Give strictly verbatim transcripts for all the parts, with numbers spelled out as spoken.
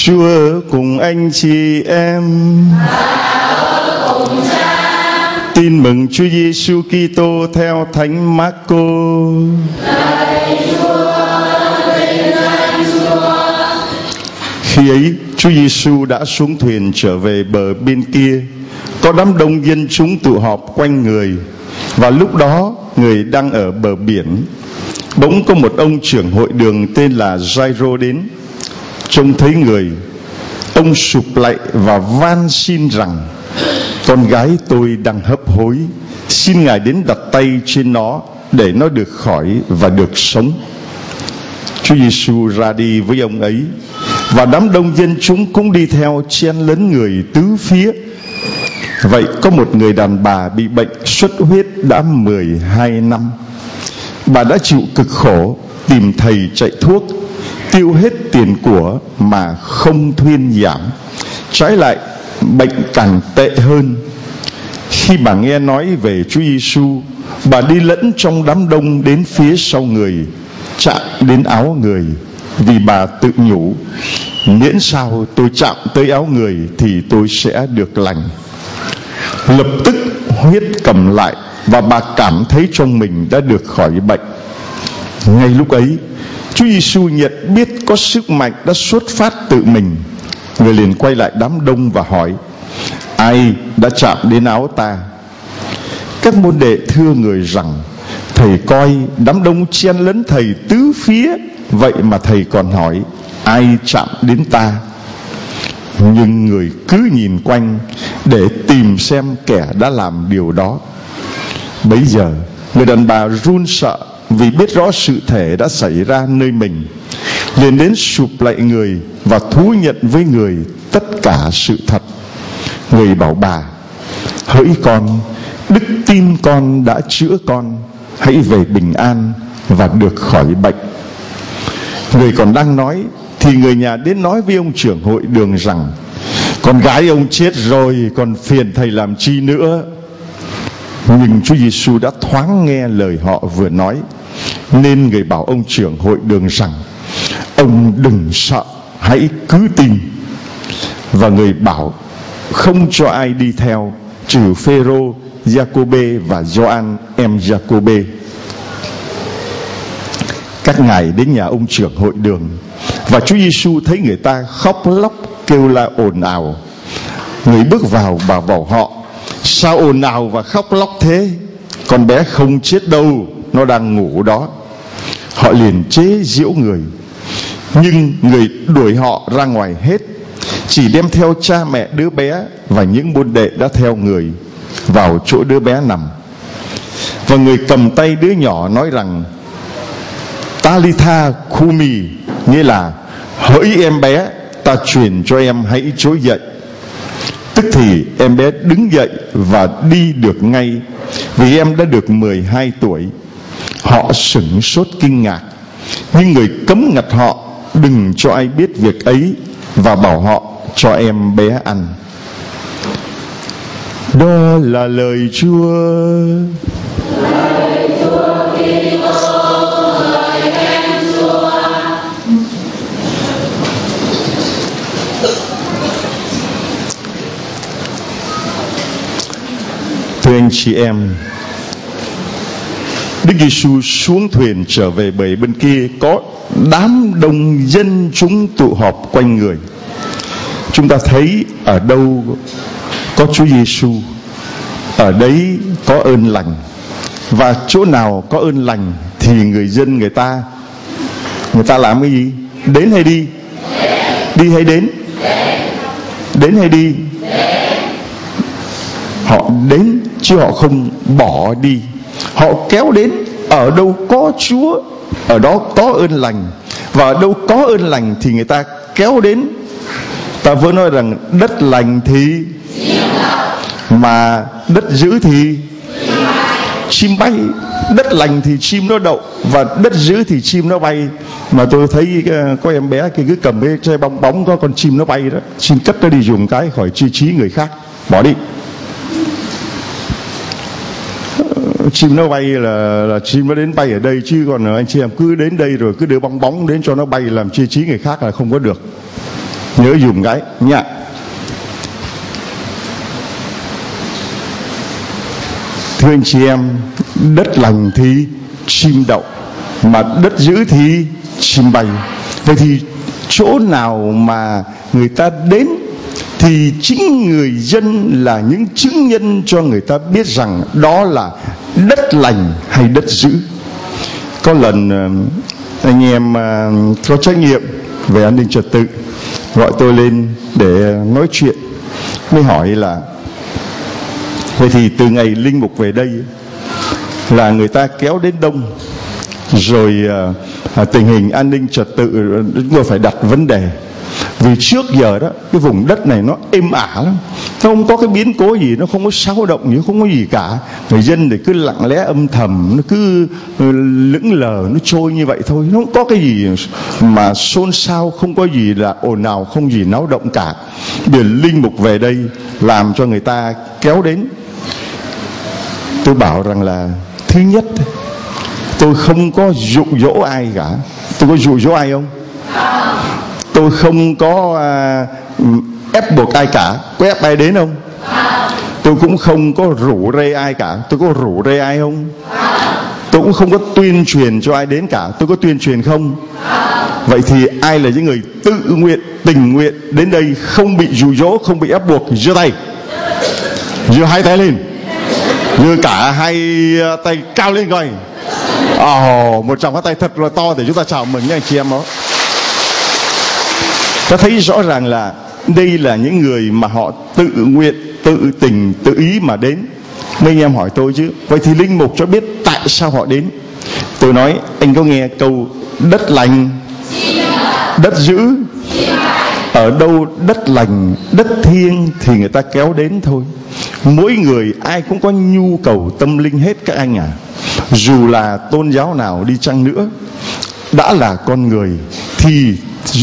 Chúa cùng anh chị em. Tin mừng Chúa Giêsu Kitô theo Thánh Marco. Khi ấy, Chúa Giêsu đã xuống thuyền trở về bờ bên kia. Có đám đông dân chúng tụ họp quanh người, và lúc đó người đang ở bờ biển. Bỗng có một ông trưởng hội đường tên là Giai-rô đến. Trông thấy người, ông sụp lạy và van xin rằng: con gái tôi đang hấp hối, xin Ngài đến đặt tay trên nó để nó được khỏi và được sống. Chúa Giêsu ra đi với ông ấy, và đám đông dân chúng cũng đi theo, chen lấn người tứ phía. Vậy có một người đàn bà bị bệnh xuất huyết đã mười hai năm. Bà đã chịu cực khổ, tìm thầy chạy thuốc, tiêu hết tiền của mà không thuyên giảm. Trái lại, bệnh càng tệ hơn. Khi bà nghe nói về Chúa Giêsu, bà đi lẫn trong đám đông đến phía sau người, chạm đến áo người, vì bà tự nhủ: miễn sao tôi chạm tới áo người thì tôi sẽ được lành. Lập tức huyết cầm lại, và bà cảm thấy trong mình đã được khỏi bệnh. Ngay lúc ấy, Chúa Giêsu nhận biết có sức mạnh đã xuất phát từ mình. Người liền quay lại đám đông và hỏi: ai đã chạm đến áo ta? Các môn đệ thưa người rằng: thầy coi đám đông chen lấn thầy tứ phía, vậy mà thầy còn hỏi: ai chạm đến ta? Nhưng người cứ nhìn quanh để tìm xem kẻ đã làm điều đó. Bấy giờ người đàn bà run sợ vì biết rõ sự thể đã xảy ra nơi mình, liền đến sụp lạy người và thú nhận với người tất cả sự thật. Người bảo bà: hỡi con, đức tin con đã chữa con, hãy về bình an và được khỏi bệnh. Người còn đang nói thì người nhà đến nói với ông trưởng hội đường rằng: con gái ông chết rồi, còn phiền thầy làm chi nữa? Nhưng Chúa Giêsu đã thoáng nghe lời họ vừa nói, nên người bảo ông trưởng hội đường rằng: ông đừng sợ, hãy cứ tin. Và người bảo không cho ai đi theo, trừ Phêrô, Giacôbê và Gioan em Giacôbê. Các ngài đến nhà ông trưởng hội đường, và Chúa Giêsu thấy người ta khóc lóc kêu la ồn ào. Người bước vào và bảo họ: sao ồn ào và khóc lóc thế? Con bé không chết đâu, nó đang ngủ đó. Họ liền chế giễu người. Nhưng người đuổi họ ra ngoài hết, chỉ đem theo cha mẹ đứa bé và những môn đệ đã theo người vào chỗ đứa bé nằm. Và người cầm tay đứa nhỏ nói rằng: Talitha Kumi, nghĩa là: hỡi em bé, ta truyền cho em hãy trỗi dậy. Tức thì em bé đứng dậy và đi được ngay, vì em đã được mười hai tuổi. Họ sửng sốt kinh ngạc, nhưng người cấm ngặt họ đừng cho ai biết việc ấy, và bảo họ cho em bé ăn. Đó là lời Chúa. Lời Chúa Kitô, lời khen Chúa. Thưa anh chị em, Đức Giêsu xuống thuyền trở về bờ bên kia, có đám đông dân chúng tụ họp quanh người. Chúng ta thấy ở đâu có Chúa Giêsu, ở đấy có ơn lành. Và chỗ nào có ơn lành thì người dân người ta người ta làm cái gì? Đến hay đi? Đi hay đến? Đến hay đi? Họ đến chứ họ không bỏ đi. Họ kéo đến. Ở đâu có Chúa, ở đó có ơn lành. Và ở đâu có ơn lành thì người ta kéo đến. Ta vừa nói rằng đất lành thì mà đất dữ thì chim bay. Đất lành thì chim nó đậu, và đất dữ thì chim nó bay. Mà tôi thấy có em bé kia cứ cầm cái chai bong bóng, có con chim nó bay đó, xin cất nó đi dùng cái khỏi chi trí người khác, bỏ đi. Chim nó bay là, là chim nó đến bay ở đây, chứ còn anh chị em cứ đến đây rồi cứ đưa bong bóng đến cho nó bay làm chia trí người khác là không có được. nhớ dùng cái nha. Thưa anh chị em, đất lành thì chim đậu, mà đất dữ thì chim bay. Vậy thì chỗ nào mà người ta đến thì chính người dân là những chứng nhân cho người ta biết rằng đó là đất lành hay đất dữ. Có lần anh em có trách nhiệm về an ninh trật tự gọi tôi lên để nói chuyện, mới hỏi là vậy thì từ ngày linh mục về đây là người ta kéo đến đông rồi, à, tình hình an ninh trật tự chúng tôi phải đặt vấn đề. Vì trước giờ đó cái vùng đất này nó êm ả lắm, nó không có cái biến cố gì, nó không có xáo động gì, không có gì cả. Người dân thì cứ lặng lẽ âm thầm, nó cứ lững lờ, nó trôi như vậy thôi, nó không có cái gì mà xôn xao, không có gì là ồn ào, không gì náo động cả. Biển linh mục về đây làm cho người ta kéo đến. Tôi bảo rằng là thứ nhất, tôi không có dụ dỗ ai cả. Tôi có dụ dỗ ai không? Tôi không có uh, ép buộc ai cả. Có ép ai đến không? Tôi cũng không có rủ rê ai cả. Tôi có rủ rê ai không? Tôi cũng không có tuyên truyền cho ai đến cả. Tôi có tuyên truyền không? Vậy thì ai là những người tự nguyện, tình nguyện đến đây, không bị dụ dỗ, không bị ép buộc? Giơ tay, giơ hai tay lên, giơ cả hai tay cao lên coi. Ồ, oh, một tràng phát tay thật là to để chúng ta chào mừng nha anh chị em đó. Ta thấy rõ ràng là đây là những người mà họ tự nguyện, tự tình, tự ý mà đến. Mấy anh em hỏi tôi chứ, vậy thì linh mục cho biết tại sao họ đến. Tôi nói, anh có nghe câu đất lành, đất dữ? Ở đâu đất lành, đất thiêng thì người ta kéo đến thôi. Mỗi người ai cũng có nhu cầu tâm linh hết các anh à. Dù là tôn giáo nào đi chăng nữa, đã là con người thì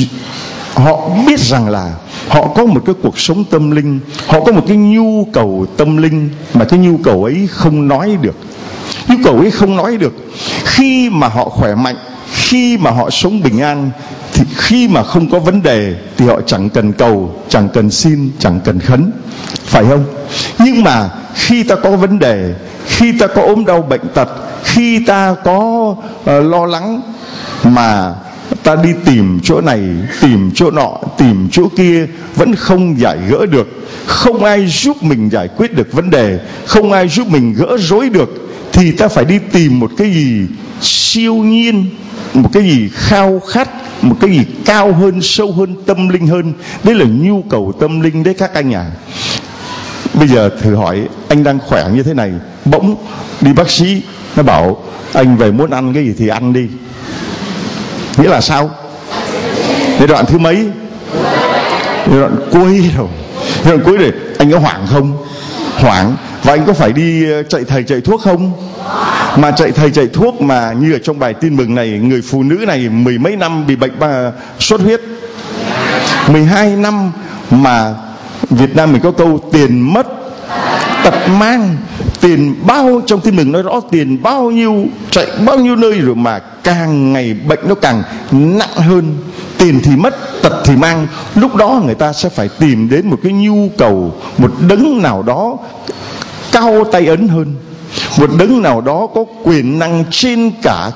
họ biết rằng là họ có một cái cuộc sống tâm linh, họ có một cái nhu cầu tâm linh, mà cái nhu cầu ấy không nói được. Nhu cầu ấy không nói được. Khi mà họ khỏe mạnh, khi mà họ sống bình an, thì khi mà không có vấn đề thì họ chẳng cần cầu, chẳng cần xin, chẳng cần khấn, phải không? Nhưng mà khi ta có vấn đề, khi ta có ốm đau bệnh tật, khi ta có uh, lo lắng mà ta đi tìm chỗ này, tìm chỗ nọ, tìm chỗ kia vẫn không giải gỡ được, không ai giúp mình giải quyết được vấn đề, không ai giúp mình gỡ rối được, thì ta phải đi tìm một cái gì siêu nhiên, một cái gì khao khát, một cái gì cao hơn, sâu hơn, tâm linh hơn. Đấy là nhu cầu tâm linh đấy các anh à. Bây giờ thử hỏi, anh đang khỏe như thế này, bỗng đi bác sĩ nó bảo anh về muốn ăn cái gì thì ăn đi, nghĩa là sao? Giai đoạn thứ mấy? Giai đoạn cuối rồi. Giai đoạn cuối rồi. Anh có hoảng không? Hoảng. Và anh có phải đi chạy thầy chạy thuốc không? Mà chạy thầy chạy thuốc mà như ở trong bài tin mừng này, người phụ nữ này mười mấy năm bị bệnh sốt huyết, mười hai năm mà Việt Nam mình có câu tiền mất tật mang. Tiền bao, trong tin mừng nói rõ tiền bao nhiêu, chạy bao nhiêu nơi rồi mà càng ngày bệnh nó càng nặng hơn. Tiền thì mất, tật thì mang. Lúc đó người ta sẽ phải tìm đến một cái nhu cầu, một đấng nào đó cao tay ấn hơn, một đấng nào đó có quyền năng trên cả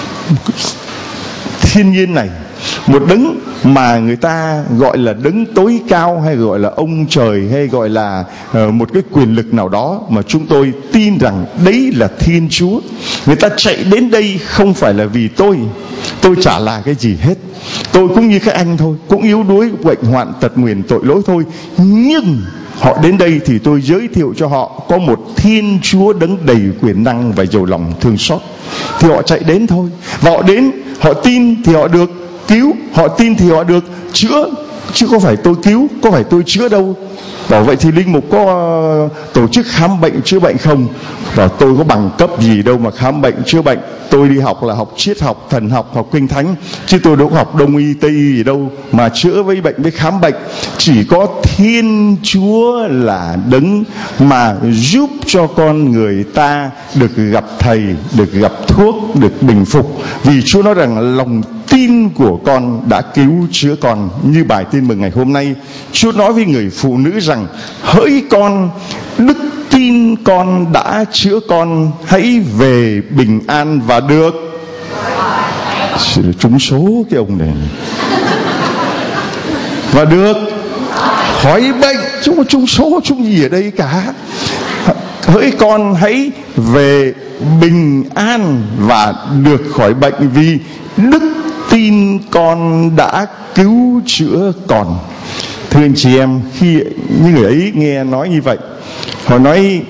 thiên nhiên này, một đấng mà người ta gọi là đấng tối cao, hay gọi là ông trời, hay gọi là uh, một cái quyền lực nào đó mà chúng tôi tin rằng đấy là Thiên Chúa. Người ta chạy đến đây không phải là vì tôi, tôi chả là cái gì hết, tôi cũng như các anh thôi, cũng yếu đuối, bệnh hoạn, tật nguyền, tội lỗi thôi. Nhưng họ đến đây thì tôi giới thiệu cho họ có một Thiên Chúa đấng đầy quyền năng và giàu lòng thương xót, thì họ chạy đến thôi. Và họ đến, họ tin thì họ được cứu, họ tin thì họ được chữa, chứ có phải tôi cứu, có phải tôi chữa đâu. Bảo vậy thì linh mục có uh, tổ chức khám bệnh chữa bệnh không? Và tôi có bằng cấp gì đâu mà khám bệnh chữa bệnh. Tôi đi học là học triết học, thần học, học kinh thánh, chứ tôi đâu có học đông y tây y gì đâu mà chữa với bệnh với khám bệnh. Chỉ có Thiên Chúa là đấng mà giúp cho con người ta được gặp thầy, được gặp thuốc, được bình phục. Vì Chúa nói rằng lòng tin tin của con đã cứu chữa con. Như bài tin mừng ngày hôm nay, Chúa nói với người phụ nữ rằng: hỡi con, đức tin con đã chữa con, hãy về bình an và được trúng số cái ông này, và được khỏi bệnh. Chúng có trúng số trúng gì ở đây cả. Hỡi con, hãy về bình an và được khỏi bệnh, vì đức tin con đã cứu chữa con. Thưa anh chị em, khi những người ấy nghe nói như vậy, họ nói: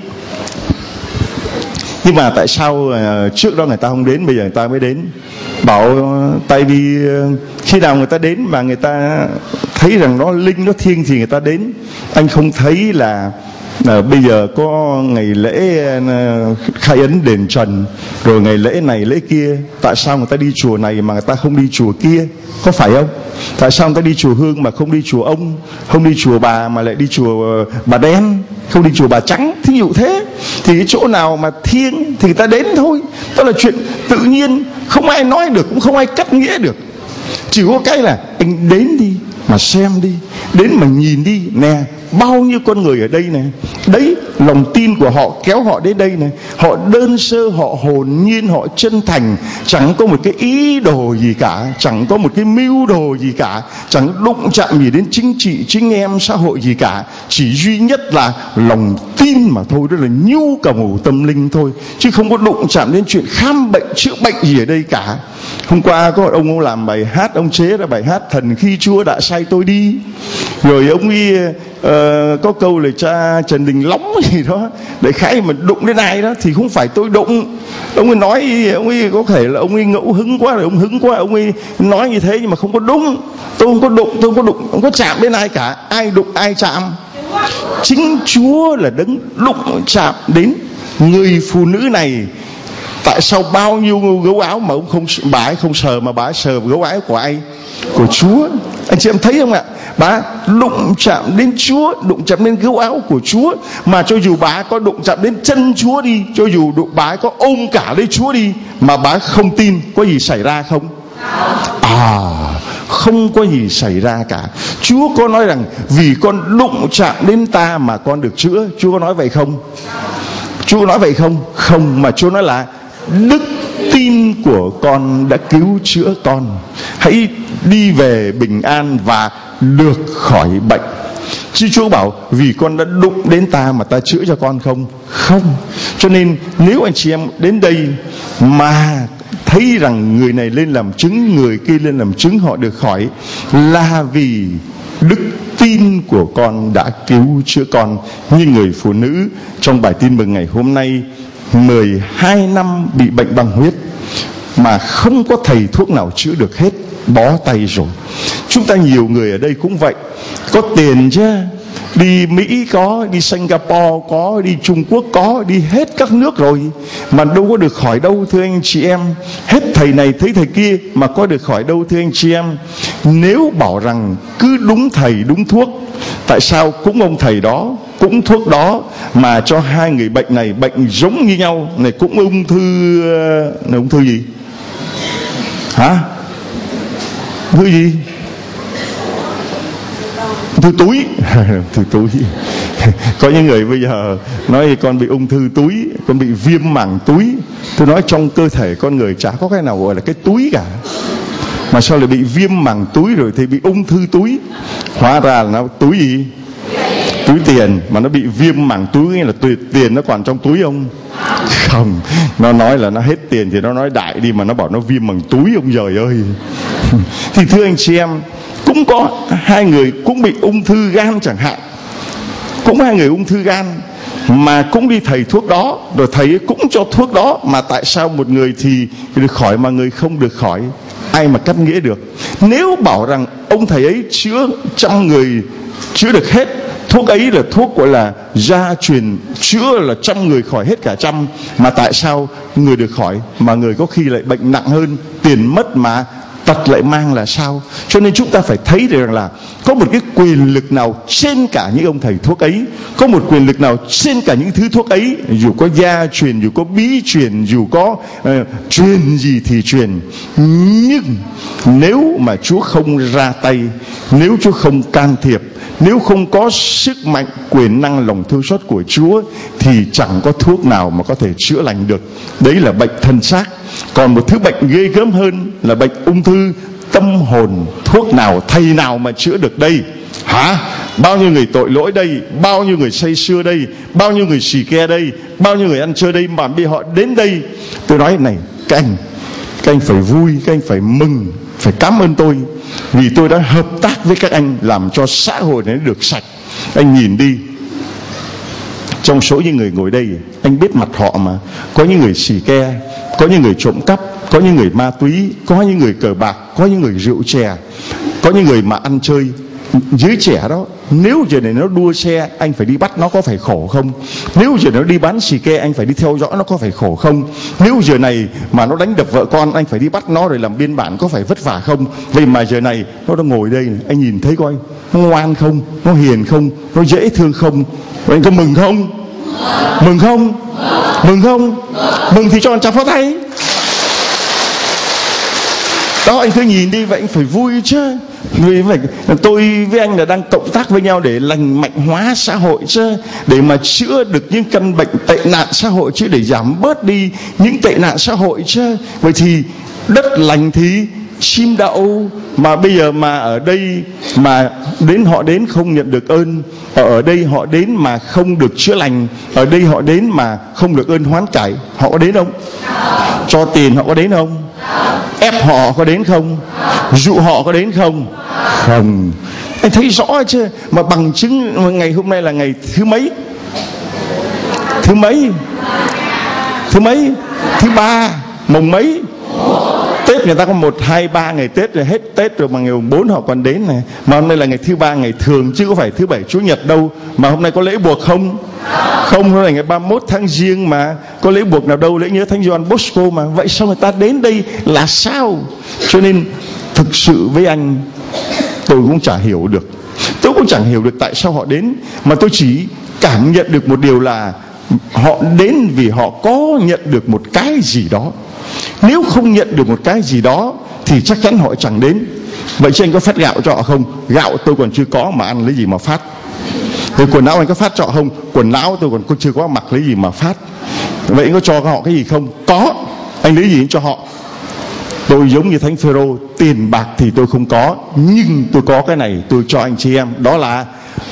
nhưng mà tại sao uh, trước đó người ta không đến, bây giờ người ta mới đến? Bảo tại vì uh, khi nào người ta đến mà người ta thấy rằng nó linh, nó thiêng thì người ta đến. Anh không thấy là À, bây giờ có ngày lễ uh, khai ấn đền Trần, rồi ngày lễ này lễ kia, tại sao người ta đi chùa này mà người ta không đi chùa kia? Có phải không? Tại sao người ta đi chùa Hương mà không đi chùa ông, không đi chùa bà mà lại đi chùa uh, bà đen, không đi chùa bà trắng? Thí dụ thế. Thì cái chỗ nào mà thiêng thì người ta đến thôi. Đó là chuyện tự nhiên, không ai nói được, cũng không ai cắt nghĩa được. Chỉ có cái là anh đến đi mà xem đi, đến mà nhìn đi nè, bao nhiêu con người ở đây này. Đấy, lòng tin của họ kéo họ đến đây này. Họ đơn sơ, họ hồn nhiên, họ chân thành, chẳng có một cái ý đồ gì cả, chẳng có một cái mưu đồ gì cả, chẳng đụng chạm gì đến chính trị, chính em, xã hội gì cả. Chỉ duy nhất là lòng tin mà thôi, đó là nhu cầu tâm linh thôi, chứ không có đụng chạm đến chuyện khám bệnh, chữa bệnh gì ở đây cả. Hôm qua có một ông, ông làm bài hát, ông chế ra bài hát Thần khi Chúa đã sai tôi đi. Rồi ông ấy uh, có câu là cha Trần Đình Lóng gì đó, để khái mà đụng đến ai đó thì không phải tôi đụng. Ông ấy nói, ông ấy có thể là ông ấy ngẫu hứng quá, rồi ông hứng quá, ông ấy nói như thế, nhưng mà không có đúng. Tôi không có đụng, tôi không có đụng, không có chạm đến ai cả. Ai đụng ai chạm? Chính Chúa là đấng đụng chạm đến người phụ nữ này. Tại sao bao nhiêu gấu áo mà ông không, bà ấy không sờ, mà bà ấy sờ gấu áo của ai? Của Chúa. Anh chị em thấy không ạ? Bà đụng chạm đến Chúa, đụng chạm đến gấu áo của Chúa. Mà cho dù bà ấy có đụng chạm đến chân Chúa đi, cho dù đụng, bà ấy có ôm cả lấy Chúa đi, mà bà ấy không tin, có gì xảy ra không? À, không có gì xảy ra cả. Chúa có nói rằng vì con đụng chạm đến ta mà con được chữa. Chúa có nói vậy không? Chúa có nói vậy không? Không, mà Chúa nói là đức tin của con đã cứu chữa con, hãy đi về bình an và được khỏi bệnh. Chứ Chúa bảo vì con đã đụng đến ta mà ta chữa cho con không? Không. Cho nên nếu anh chị em đến đây mà thấy rằng người này lên làm chứng, người kia lên làm chứng, họ được khỏi, là vì đức tin của con đã cứu chữa con. Như người phụ nữ trong bài tin mừng ngày hôm nay, mười hai năm bị bệnh băng huyết mà không có thầy thuốc nào chữa được hết, bó tay rồi. Chúng ta nhiều người ở đây cũng vậy, có tiền chứ, đi Mỹ có, đi Singapore có, đi Trung Quốc có, đi hết các nước rồi mà đâu có được khỏi đâu, thưa anh chị em. Hết thầy này thấy thầy kia mà có được khỏi đâu, thưa anh chị em. Nếu bảo rằng cứ đúng thầy đúng thuốc, tại sao cũng ông thầy đó, cũng thuốc đó mà cho hai người bệnh này bệnh giống như nhau này, cũng ung thư này, ung thư gì hả? Ung thư gì? Ung thư túi. Ung thư túi. Có những người bây giờ nói con bị ung thư túi, con bị viêm màng túi. Tôi nói trong cơ thể con người chả có cái nào gọi là cái túi cả, mà sao lại bị viêm màng túi rồi thì bị ung thư túi? Hóa ra là nó túi gì? Túi tiền. Mà nó bị viêm màng túi nghĩa là tiền nó còn trong túi không? Không. Nó nói là nó hết tiền thì nó nói đại đi, mà nó bảo nó viêm màng túi, ông giời ơi. Thì thưa anh chị em, cũng có hai người cũng bị ung thư gan chẳng hạn, cũng hai người ung thư gan mà cũng đi thầy thuốc đó, rồi thầy cũng cho thuốc đó, mà tại sao một người thì được khỏi mà người không được khỏi? Ai mà cắt nghĩa được? Nếu bảo rằng ông thầy ấy chữa trăm người chữa được hết, thuốc ấy là thuốc gọi là gia truyền, chữa là trăm người khỏi hết cả trăm, mà tại sao người được khỏi mà người có khi lại bệnh nặng hơn, tiền mất mà tật lại mang là sao. Cho nên chúng ta phải thấy được rằng là có một cái quyền lực nào trên cả những ông thầy thuốc ấy, có một quyền lực nào trên cả những thứ thuốc ấy, dù có gia truyền, dù có bí truyền, dù có uh, truyền gì thì truyền. Nhưng nếu mà Chúa không ra tay, nếu Chúa không can thiệp, nếu không có sức mạnh, quyền năng, lòng thương xót của Chúa, thì chẳng có thuốc nào mà có thể chữa lành được. Đấy là bệnh thân xác. Còn một thứ bệnh ghê gớm hơn là bệnh ung thư tâm hồn. Thuốc nào, thầy nào mà chữa được đây? Hả? Bao nhiêu người tội lỗi đây, bao nhiêu người say sưa đây, bao nhiêu người xì ke đây, bao nhiêu người ăn chơi đây, mà bị họ đến đây. Tôi nói này, các anh, các anh phải vui, các anh phải mừng, phải cảm ơn tôi, vì tôi đã hợp tác với các anh làm cho xã hội này được sạch. Anh nhìn đi, trong số những người ngồi đây, anh biết mặt họ mà. Có những người xì ke, có những người trộm cắp, có những người ma túy, có những người cờ bạc, có những người rượu chè, có những người mà ăn chơi. Giới trẻ đó, nếu giờ này nó đua xe, anh phải đi bắt nó, có phải khổ không? Nếu giờ nó đi bán xì ke, anh phải đi theo dõi nó, có phải khổ không? Nếu giờ này mà nó đánh đập vợ con, anh phải đi bắt nó rồi làm biên bản, có phải vất vả không? Vậy mà giờ này nó đang ngồi đây này, anh nhìn thấy coi, nó ngoan không? Nó hiền không? Nó dễ thương không? Vậy anh có mừng không? Mừng không? Mừng không? Mừng thì cho anh chắp pháo tay. Đó, anh cứ nhìn đi, vậy anh phải vui chứ. Vì vậy tôi với anh là đang cộng tác với nhau để lành mạnh hóa xã hội chứ, để mà chữa được những căn bệnh tệ nạn xã hội chứ, để giảm bớt đi những tệ nạn xã hội chứ. Vậy thì đất lành thì chim đậu. Mà bây giờ mà ở đây mà đến họ đến không nhận được ơn, ở đây họ đến mà không được chữa lành, ở đây họ đến mà không được ơn hoán cải, họ có đến không? Cho tiền họ có đến không? Ép họ có đến không? Dụ họ có đến không? Không. Anh thấy rõ chứ. Mà bằng chứng ngày hôm nay là ngày thứ mấy? Thứ mấy? Thứ mấy? Thứ ba. Mùng mấy? Tết người ta có một, hai, ba ngày Tết rồi, hết Tết rồi mà ngày mùng bốn họ còn đến này. Mà hôm nay là ngày thứ ba, ngày thường chứ có phải thứ bảy chủ nhật đâu. Mà hôm nay có lễ buộc không? Không, hôm nay ngày ba mươi mốt tháng Giêng mà, có lễ buộc nào đâu, lễ nhớ Thánh Gioan Bosco mà. Vậy sao người ta đến đây là sao? Cho nên thực sự với anh, tôi cũng chả hiểu được. Tôi cũng chẳng hiểu được tại sao họ đến. Mà tôi chỉ cảm nhận được một điều là họ đến vì họ có nhận được một cái gì đó. Nếu không nhận được một cái gì đó thì chắc chắn họ chẳng đến. Vậy chứ anh có phát gạo cho họ không? Gạo tôi còn chưa có mà ăn lấy gì mà phát. Rồi quần áo anh có phát cho họ không? Quần áo tôi còn chưa có mặc lấy gì mà phát. Vậy anh có cho họ cái gì không? Có. Anh lấy gì cho họ? Tôi giống như Thánh Phêrô, tiền bạc thì tôi không có, nhưng tôi có cái này tôi cho anh chị em, đó là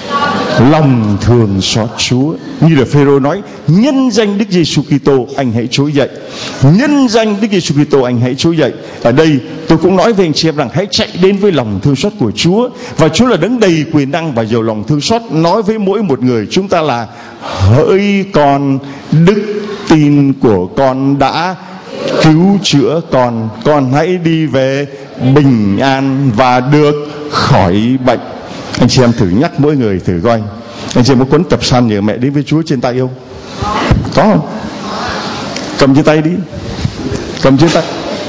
lòng thương xót Chúa. Như là Phêrô nói, nhân danh Đức Giêsu Kitô anh hãy trỗi dậy, nhân danh Đức Giêsu Kitô anh hãy trỗi dậy. Ở đây tôi cũng nói với anh chị em rằng hãy chạy đến với lòng thương xót của Chúa, và Chúa là đấng đầy quyền năng và giàu lòng thương xót nói với mỗi một người chúng ta là: hỡi con, đức tin của con đã cứu chữa con, con hãy đi về bình an và được khỏi bệnh. Anh chị em thử nhắc mỗi người thử coi, anh chị em có cuốn tập san nhờ mẹ đến với Chúa trên tay không? Có không? Cầm trên tay đi, cầm trên tay,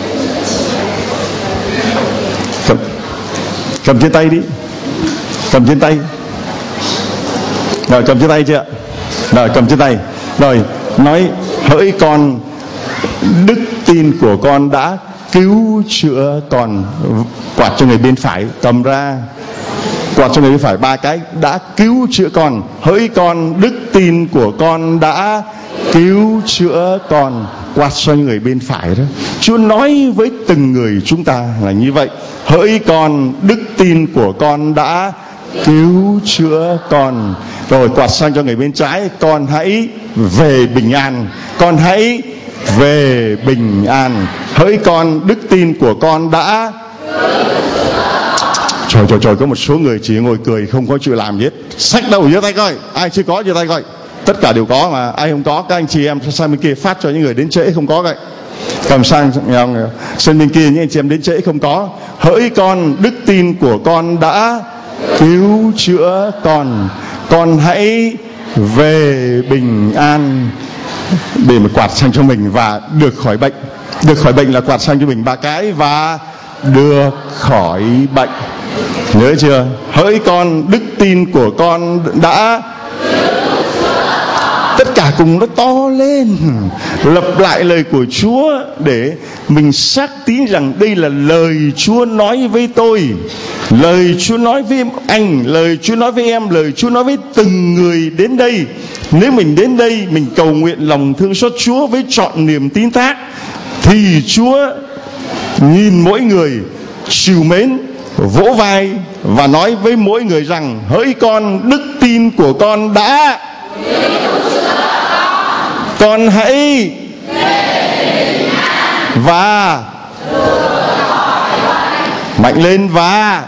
cầm, cầm trên tay đi, cầm trên tay. Rồi cầm trên tay chưa? Rồi cầm trên tay. Rồi nói: hỡi con, đức tin của con đã cứu chữa con. Quạt cho người bên phải, cầm ra, quạt cho người bên phải ba cái. Đã cứu chữa con. Hỡi con, đức tin của con đã cứu chữa con. Quạt cho người bên phải đó. Chúa nói với từng người chúng ta là như vậy: hỡi con, đức tin của con đã cứu chữa con. Rồi quạt sang cho người bên trái: con hãy về bình an, con hãy về bình an. Hỡi con, đức tin của con đã... Trời trời trời, có một số người chỉ ngồi cười không có chịu làm gì hết. Xách đầu giơ tay coi, ai chưa có giơ tay coi. Tất cả đều có mà, ai không có các anh chị em sang bên kia phát cho những người đến trễ không có vậy. Cầm sang sân bên kia những anh chị em đến trễ không có. Hỡi con, đức tin của con đã cứu chữa con, con hãy về bình an. Để mà quạt sang cho mình và được khỏi bệnh. Được khỏi bệnh là quạt sang cho mình ba cái và được khỏi bệnh. Nhớ chưa? Hỡi con, đức tin của con đã. Tất cả cùng nó to lên, lặp lại lời của Chúa để mình xác tín rằng đây là lời Chúa nói với tôi, lời Chúa nói với anh, lời Chúa nói với em, lời Chúa nói với từng người đến đây. Nếu mình đến đây mình cầu nguyện lòng thương xót Chúa với trọn niềm tín thác, thì Chúa nhìn mỗi người trìu mến, vỗ vai và nói với mỗi người rằng: hỡi con, đức tin của con đã. Con hãy và mạnh lên và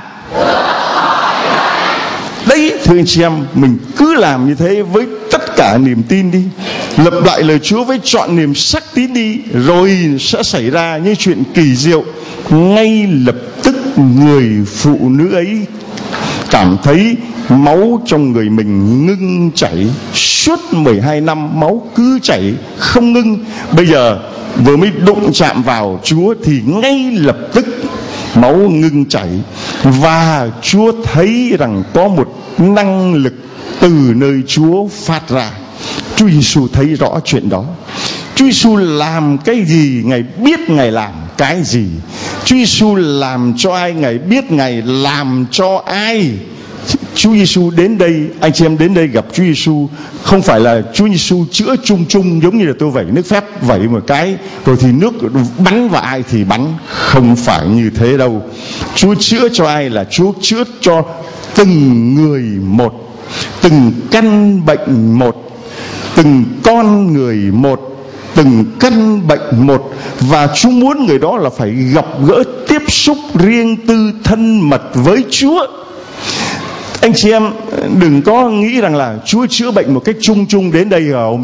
đấy, thưa anh chị em, mình cứ làm như thế với tất cả niềm tin đi, lặp lại lời Chúa với trọn niềm xác tín đi, rồi sẽ xảy ra những chuyện kỳ diệu. Ngay lập tức người phụ nữ ấy cảm thấy máu trong người mình ngưng chảy. Suốt mười hai năm máu cứ chảy không ngưng. Bây giờ vừa mới đụng chạm vào Chúa thì ngay lập tức máu ngưng chảy. Và Chúa thấy rằng có một năng lực từ nơi Chúa phát ra. Chúa Giêsu thấy rõ chuyện đó. Chúa Giêsu làm cái gì Ngài biết Ngài làm cái gì. Chúa Giêsu làm cho ai Ngài biết Ngài làm cho ai. Chúa Giêsu đến đây, anh chị em đến đây gặp Chúa Giêsu không phải là Chúa Giêsu chữa chung chung giống như là tôi vẩy nước phép, vẩy một cái rồi thì nước bắn vào ai thì bắn. Không phải như thế đâu. Chúa chữa cho ai là Chúa chữa cho từng người một, từng căn bệnh một, từng con người một, từng căn bệnh một. Và Chúa muốn người đó là phải gặp gỡ, tiếp xúc riêng tư thân mật với Chúa. Anh chị em đừng có nghĩ rằng là Chúa chữa bệnh một cách chung chung đến đây ôm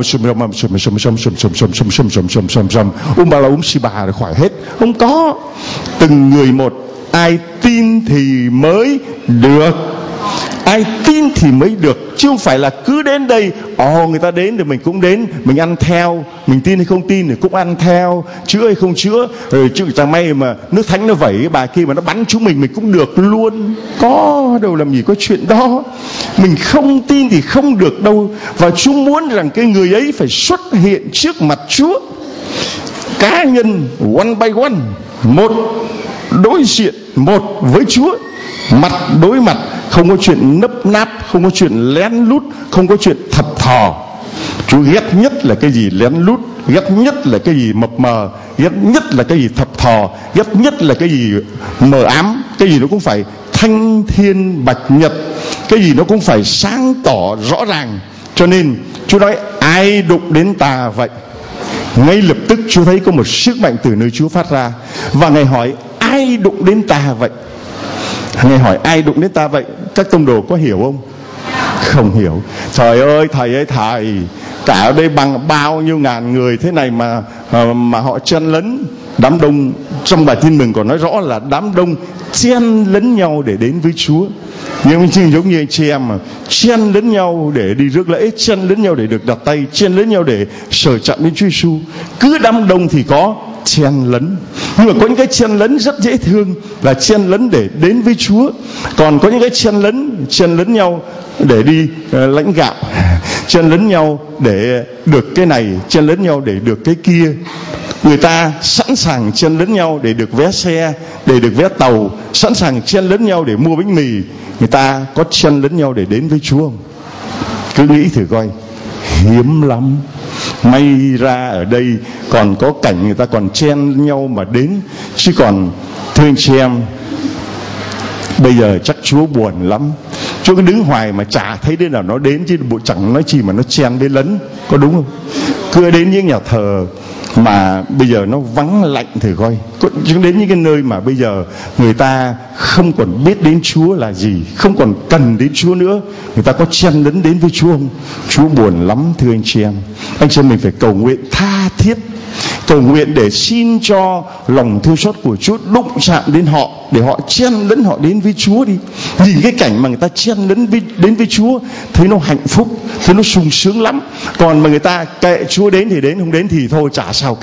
bà là ôm xì bà rồi khỏi hết. Không có. Từng người một, ai tin thì mới được. Ai tin thì mới được, chứ không phải là cứ đến đây ồ người ta đến thì mình cũng đến, mình ăn theo, mình tin hay không tin thì cũng ăn theo, chữa hay không chữa, rồi chứ chẳng may mà nước thánh nó vẩy cái bà kia mà nó bắn chúng mình mình cũng được luôn. Có đâu làm gì có chuyện đó. Mình không tin thì không được đâu. Và Chúa muốn rằng cái người ấy phải xuất hiện trước mặt Chúa, cá nhân, one by one, một đối diện một với Chúa, mặt đối mặt. Không có chuyện nấp náp, không có chuyện lén lút, không có chuyện thật thò. Chúa ghét nhất là cái gì lén lút, ghét nhất là cái gì mập mờ, ghét nhất là cái gì thật thò, ghét nhất là cái gì mờ ám. Cái gì nó cũng phải thanh thiên bạch nhật, cái gì nó cũng phải sáng tỏ rõ ràng. Cho nên Chúa nói ai đụng đến ta vậy, ngay lập tức Chúa thấy có một sức mạnh từ nơi Chúa phát ra. Và Ngài hỏi ai đụng đến ta vậy. Ngài hỏi ai đụng đến ta vậy. Các tông đồ có hiểu không? Không hiểu. Trời ơi thầy ơi thầy, cả ở đây bằng bao nhiêu ngàn người thế này mà mà họ chen lấn. Đám đông trong bài tin mừng còn nói rõ là đám đông chen lấn nhau để đến với Chúa. Nhưng giống như anh chị em mà chen lấn nhau để đi rước lễ, chen lấn nhau để được đặt tay, chen lấn nhau để sờ chạm đến Chúa Giêsu. Cứ đám đông thì có chen lấn. Nhưng mà có những cái chen lấn rất dễ thương là chen lấn để đến với Chúa. Còn có những cái chen lấn chen lấn nhau để đi uh, lãnh gạo, chen lấn nhau để được cái này, chen lấn nhau để được cái kia. Người ta sẵn sàng chen lấn nhau để được vé xe, để được vé tàu, sẵn sàng chen lấn nhau để mua bánh mì. Người ta có chen lấn nhau để đến với Chúa không? Cứ nghĩ thử coi, hiếm lắm. May ra ở đây còn có cảnh người ta còn chen nhau mà đến. Chứ còn thưa anh chị em, bây giờ chắc Chúa buồn lắm. Chúa cứ đứng hoài mà chả thấy đến nào nó đến, chứ bộ chẳng nói chi mà nó chen đến lấn. Có đúng không? Cứ đến những nhà thờ mà bây giờ nó vắng lạnh thử coi, chứng đến những cái nơi mà bây giờ người ta không còn biết đến Chúa là gì, không còn cần đến Chúa nữa, người ta có chen lấn đến với Chúa không? Chúa buồn lắm thưa anh chị em. Anh chị em mình phải cầu nguyện tha thiết, cầu nguyện để xin cho lòng thương xót của Chúa đụng chạm đến họ, để họ chen lấn họ đến với Chúa đi. Nhìn cái cảnh mà người ta chen lấn đến với Chúa, thấy nó hạnh phúc, thấy nó sung sướng lắm. Còn mà người ta kệ Chúa đến thì đến, không đến thì thôi chả sao cả.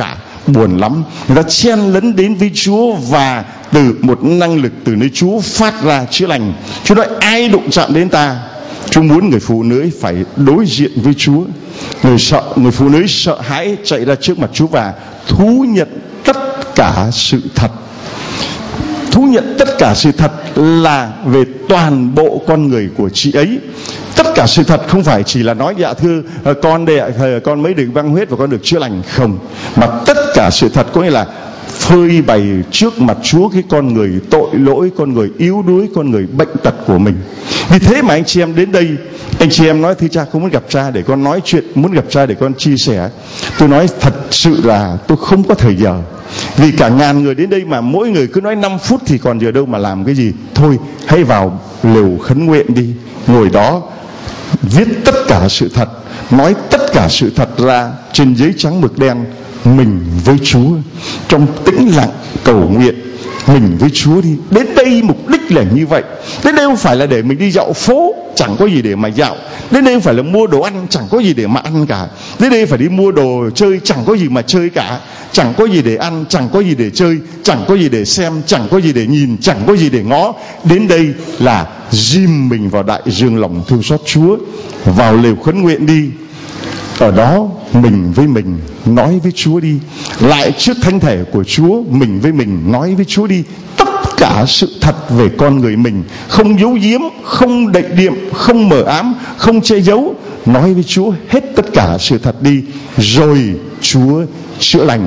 buồn lắm. Người ta chen lấn đến với Chúa và từ một năng lực từ nơi Chúa phát ra chữa lành. Chúa nói ai đụng chạm đến ta, Chúa muốn người phụ nữ phải đối diện với Chúa. Người sợ, người phụ nữ sợ hãi chạy ra trước mặt Chúa và thú nhận tất cả sự thật. Thú nhận tất cả sự thật là về toàn bộ con người của chị ấy. Tất cả sự thật không phải chỉ là nói dạ thưa con đây ạ, con mới được băng huyết và con được chữa lành, không, mà tất cả sự thật có nghĩa là phơi bày trước mặt Chúa cái con người tội lỗi, con người yếu đuối, con người bệnh tật của mình. Vì thế mà anh chị em đến đây, anh chị em nói thưa cha không muốn gặp cha để con nói chuyện, muốn gặp cha để con chia sẻ. Tôi nói thật sự là tôi không có thời giờ. Vì cả ngàn người đến đây mà mỗi người cứ nói năm phút thì còn giờ đâu mà làm cái gì. Thôi hãy vào lều khấn nguyện đi, ngồi đó viết tất cả sự thật, nói tất cả sự thật ra trên giấy trắng mực đen, mình với Chúa trong tĩnh lặng cầu nguyện mình với Chúa đi. Đến đây mục đích là như vậy. Đến đây không phải là để mình đi dạo phố, chẳng có gì để mà dạo. Đến đây không phải là mua đồ ăn, chẳng có gì để mà ăn cả. Đến đây phải đi mua đồ chơi, chẳng có gì mà chơi cả. Chẳng có gì để ăn, chẳng có gì để chơi, chẳng có gì để xem, chẳng có gì để nhìn, chẳng có gì để ngó. Đến đây là ghim mình vào đại dương lòng thương xót Chúa, vào lều khấn nguyện đi. Ở đó mình với mình nói với Chúa đi, lại trước thánh thể của Chúa mình với mình nói với Chúa đi tất cả sự thật về con người mình, không giấu giếm, không đậy điệm, không mờ ám, không che giấu. Nói với Chúa hết tất cả sự thật đi, rồi Chúa chữa lành.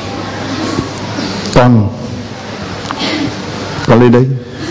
Con con lên đây,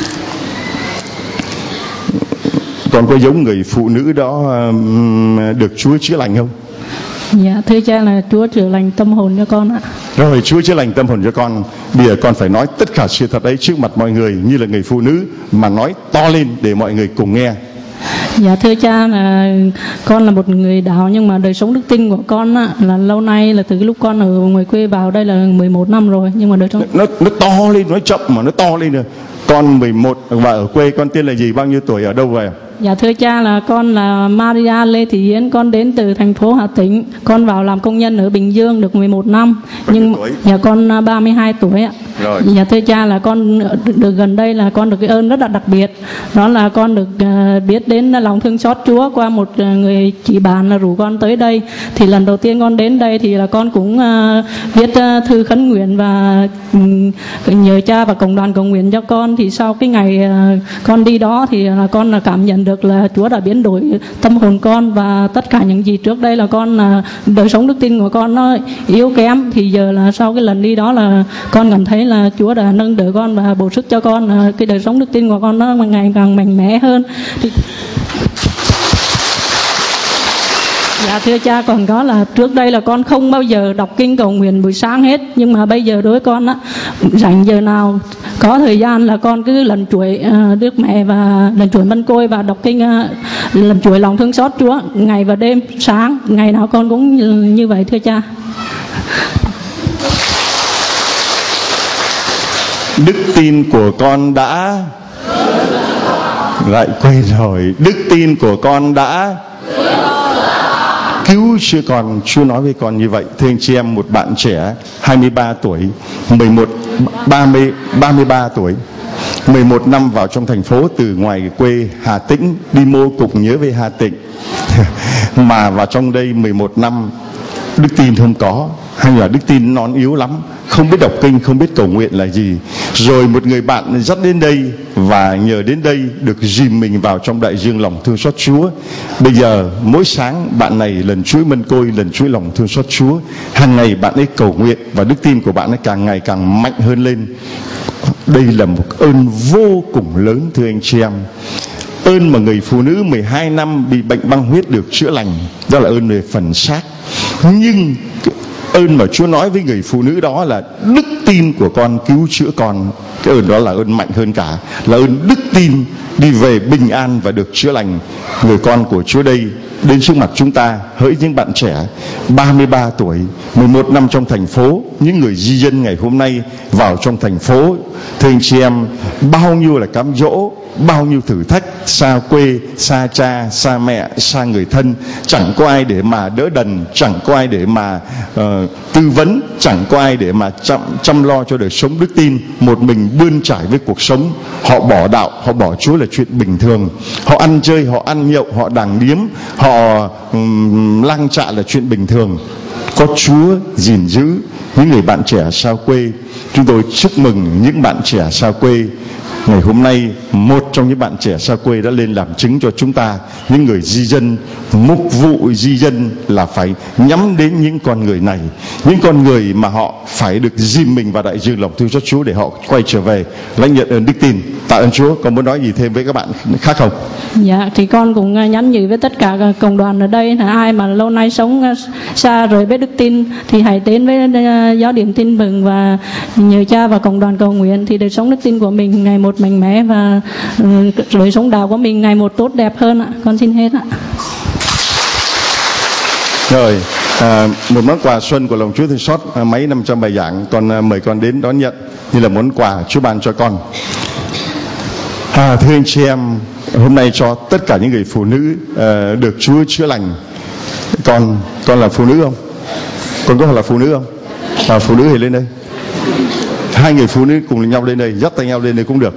con có giống người phụ nữ đó được Chúa chữa lành không? Dạ thưa cha là Chúa chữa lành tâm hồn cho con ạ. Rồi Chúa chữa lành tâm hồn cho con. Bây giờ con phải nói tất cả sự thật ấy trước mặt mọi người như là người phụ nữ, mà nói to lên để mọi người cùng nghe. Dạ thưa cha là con là một người đạo, nhưng mà đời sống đức tin của con á, là lâu nay là từ cái lúc con ở ngoài quê vào đây là mười một năm rồi, nhưng mà đời sống nó nó to lên, nói chậm mà nó to lên rồi. Con mười một và ở quê con tên là gì, bao nhiêu tuổi, ở đâu vậy? Dạ thưa cha là con là Maria Lê Thị Yến, con đến từ thành phố Hà Tĩnh, con vào làm công nhân ở Bình Dương được mười một năm. Bao nhưng dạ con ba mươi hai tuổi ạ. Rồi. Dạ thưa cha là con được gần đây là con được cái ơn rất là đặc biệt, đó là con được uh, biết đến lòng thương xót Chúa qua một uh, người chị bạn là rủ con tới đây. Thì lần đầu tiên con đến đây thì là con cũng uh, viết uh, thư khấn nguyện và um, nhờ cha và cộng đoàn cầu nguyện cho con. Thì sau cái ngày uh, con đi đó thì là uh, con là cảm nhận được là Chúa đã biến đổi tâm hồn con, và tất cả những gì trước đây là con là đời sống đức tin của con nó yếu kém, thì giờ là sau cái lần đi đó là con cảm thấy là Chúa đã nâng đỡ con và bổ sức cho con, là cái đời sống đức tin của con nó ngày càng mạnh mẽ hơn. Thì... Dạ thưa cha, còn có là trước đây là con không bao giờ đọc kinh cầu nguyện buổi sáng hết, nhưng mà bây giờ đối với con á, rảnh giờ nào có thời gian là con cứ lần chuỗi uh, Đức Mẹ và lần chuỗi Mân Côi và đọc kinh uh, lần chuỗi lòng thương xót Chúa ngày và đêm, sáng ngày nào con cũng như, như vậy thưa cha. Đức tin của con đã lại quên rồi. Đức tin của con đã cứu chữa con. Chúa nói với con như vậy. Thưa anh chị em, một bạn trẻ hai mươi ba tuổi, mười một, ba mươi, ba mươi ba tuổi, mười một năm vào trong thành phố từ ngoài quê Hà Tĩnh, đi mô cục nhớ về Hà Tĩnh mà vào trong đây mười một năm đức tin không có, hay là đức tin non yếu lắm, không biết đọc kinh, không biết cầu nguyện là gì. Rồi một người bạn dắt đến đây, và nhờ đến đây được dìm mình vào trong đại dương lòng thương xót Chúa. Bây giờ mỗi sáng bạn này lần chuỗi Mân Côi, lần chuỗi lòng thương xót Chúa. Hàng ngày bạn ấy cầu nguyện và đức tin của bạn ấy càng ngày càng mạnh hơn lên. Đây là một ơn vô cùng lớn thưa anh chị em. Ơn mà người phụ nữ mười hai năm bị bệnh băng huyết được chữa lành, đó là ơn về phần xác. Nhưng ơn mà Chúa nói với người phụ nữ đó là đức tin của con cứu chữa con. Cái ơn đó là ơn mạnh hơn cả, là ơn đức tin đi về bình an và được chữa lành. Người con của Chúa đây đến trước mặt chúng ta, hỡi những bạn trẻ ba mươi ba tuổi, mười một năm trong thành phố, những người di dân ngày hôm nay vào trong thành phố. Thưa anh chị em, bao nhiêu là cám dỗ, bao nhiêu thử thách, xa quê, xa cha, xa mẹ, xa người thân, chẳng có ai để mà đỡ đần, chẳng có ai để mà uh, uh, tư vấn, chẳng có ai để mà chăm, chăm lo cho đời sống đức tin, một mình bươn trải với cuộc sống. Họ bỏ đạo, họ bỏ Chúa là chuyện bình thường. Họ ăn chơi, họ ăn nhậu, họ đàng điếm, họ um, lang trạ là chuyện bình thường. Có Chúa gìn giữ những người bạn trẻ xa quê. Chúng tôi chúc mừng những bạn trẻ xa quê. Ngày hôm nay, một trong những bạn trẻ xa quê đã lên làm chứng cho chúng ta, những người di dân, mục vụ di dân là phải nhắm đến những con người này, những con người mà họ phải được dìm mình vào đại dương lòng thương xót Chúa để họ quay trở về lãnh nhận ơn đức tin. Tạ ơn Chúa. Con muốn nói gì thêm với các bạn khác không? Dạ, thì con cũng nhắn nhủ với tất cả cộng đoàn ở đây là ai mà lâu nay sống xa rời với đức tin thì hãy đến với giáo điểm tin mừng và nhờ Cha và cộng đoàn cầu nguyện thì đời sống đức tin của mình ngày một mạnh mẽ và đời sống đạo của mình ngày một tốt đẹp hơn ạ. Con xin hết ạ. Rồi, à, một món quà xuân của lòng Chúa thương xót, à, mấy năm trăm bài giảng, con à, mời con đến đón nhận như là món quà Chúa ban cho con. À, thưa anh chị em, hôm nay cho tất cả những người phụ nữ à, được Chúa chữa lành. Con, con là phụ nữ không? Con có phải là phụ nữ không? À, phụ nữ thì lên đây. Hai người phụ nữ cùng nhau lên đây, dắt tay nhau lên đây cũng được.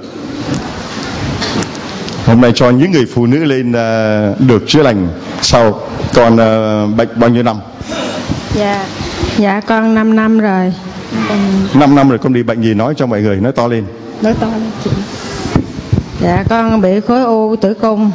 Hôm nay cho những người phụ nữ lên uh, được chữa lành. Sau còn uh, bệnh bao nhiêu năm? Dạ, dạ con năm năm rồi. Năm năm rồi con bị bệnh gì, nói cho mọi người, nói to lên. Nói to lên chị. Dạ con bị khối u tử cung.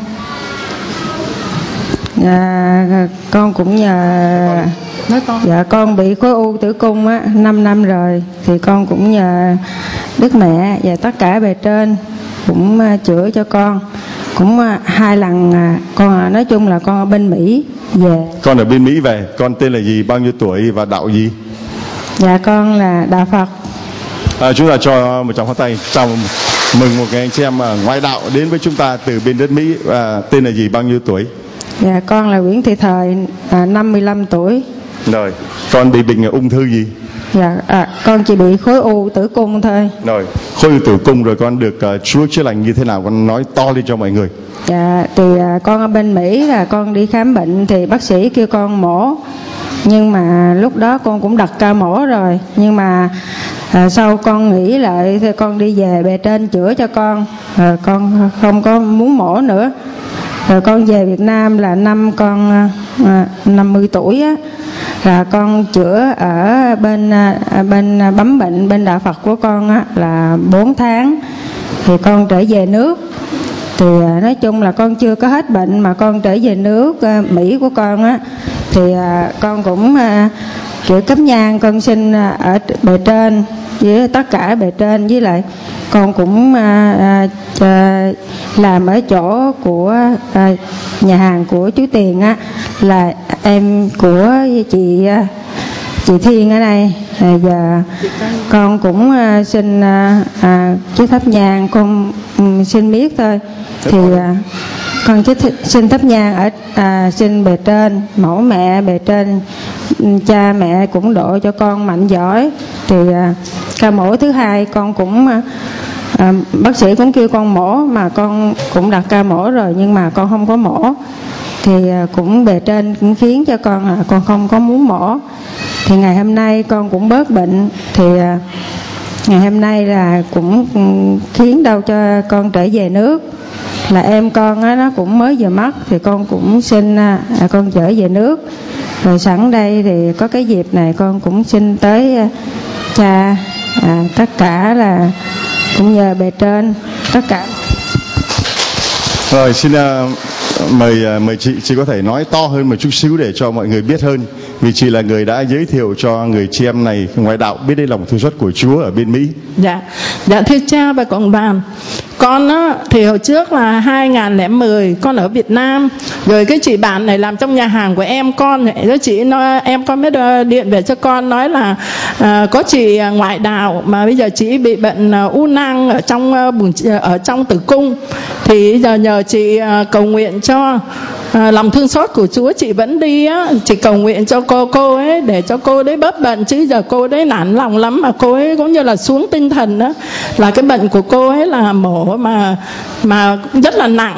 Dạ con cũng nhờ. Nói to. Dạ con bị khối u tử cung á, năm năm rồi thì con cũng nhờ Đức Mẹ và tất cả bề trên cũng uh, chữa cho con. Cũng uh, hai lần uh, con uh, nói chung là con ở bên Mỹ về. Con ở bên Mỹ về, con tên là gì, bao nhiêu tuổi và đạo gì? Dạ con là đạo Phật. À, chúng ta cho một tràng pháo tay chào mừng một người anh chị em uh, ngoại đạo đến với chúng ta từ bên đất Mỹ. Uh, tên là gì, bao nhiêu tuổi? Dạ con là Nguyễn Thị Thời, uh, năm mươi lăm tuổi. Rồi, con bị bệnh ung thư gì? Dạ, à, con chỉ bị khối u tử cung thôi. Rồi, khối u tử cung rồi con được uh, Chúa chữa lành như thế nào? Con nói to lên cho mọi người. Dạ, thì uh, con ở bên Mỹ là con đi khám bệnh thì bác sĩ kêu con mổ. Nhưng mà lúc đó con cũng đặt ca mổ rồi. Nhưng mà uh, sau con nghĩ lại thì con đi về bề trên chữa cho con. Rồi con không có muốn mổ nữa. Rồi con về Việt Nam là năm con uh, năm mươi tuổi á, là con chữa ở bên uh, bên bấm bệnh bên đạo Phật của con á là bốn tháng thì con trở về nước. Thì uh, nói chung là con chưa có hết bệnh mà con trở về nước uh, Mỹ của con á thì uh, con cũng uh, kiểu cấm nhang con xin uh, ở bề trên với tất cả bề trên, với lại con cũng uh, uh, làm ở chỗ của uh, nhà hàng của chú Tiền á, là em của chị uh, chị Thiên ở đây. À, giờ con cũng uh, xin uh, uh, chiếc thắp nhang con um, xin biết thôi. Thì uh, con chiếc xin thắp nhang ở uh, xin bề trên, mẫu mẹ bề trên, cha mẹ cũng độ cho con mạnh giỏi. Thì uh, ca mổ thứ hai con cũng uh, À, bác sĩ cũng kêu con mổ mà con cũng đặt ca mổ rồi nhưng mà con không có mổ. Thì à, cũng bề trên cũng khiến cho con à, con không có muốn mổ. Thì ngày hôm nay con cũng bớt bệnh. Thì à, ngày hôm nay là cũng khiến đâu cho con trở về nước. Là em con á, nó cũng mới vừa mất thì con cũng xin à, con trở về nước. Rồi sẵn đây thì có cái dịp này con cũng xin tới à, cha à, tất cả là cũng nhờ bề trên tất cả. Rồi xin uh, mời uh, mời chị chị có thể nói to hơn một chút xíu để cho mọi người biết hơn, vì chị là người đã giới thiệu cho người chị em này ngoại đạo biết đến lòng thương xót của Chúa ở bên Mỹ. Dạ, dạ thưa cha và cộng đoàn, con á thì hồi trước là hai nghìn lẻ mười con ở Việt Nam, rồi cái chị bạn này làm trong nhà hàng của em con này, rồi chị nói em con mới điện về cho con nói là à, có chị ngoại đạo mà bây giờ chị bị bệnh uh, u nang ở trong uh, buồng ở trong tử cung, thì giờ nhờ chị uh, cầu nguyện cho À, lòng thương xót của Chúa chị vẫn đi á, chị cầu nguyện cho cô cô ấy để cho cô đấy bớt bệnh, chứ giờ cô đấy nản lòng lắm mà cô ấy cũng như là xuống tinh thần đó, là cái bệnh của cô ấy là mổ mà mà rất là nặng,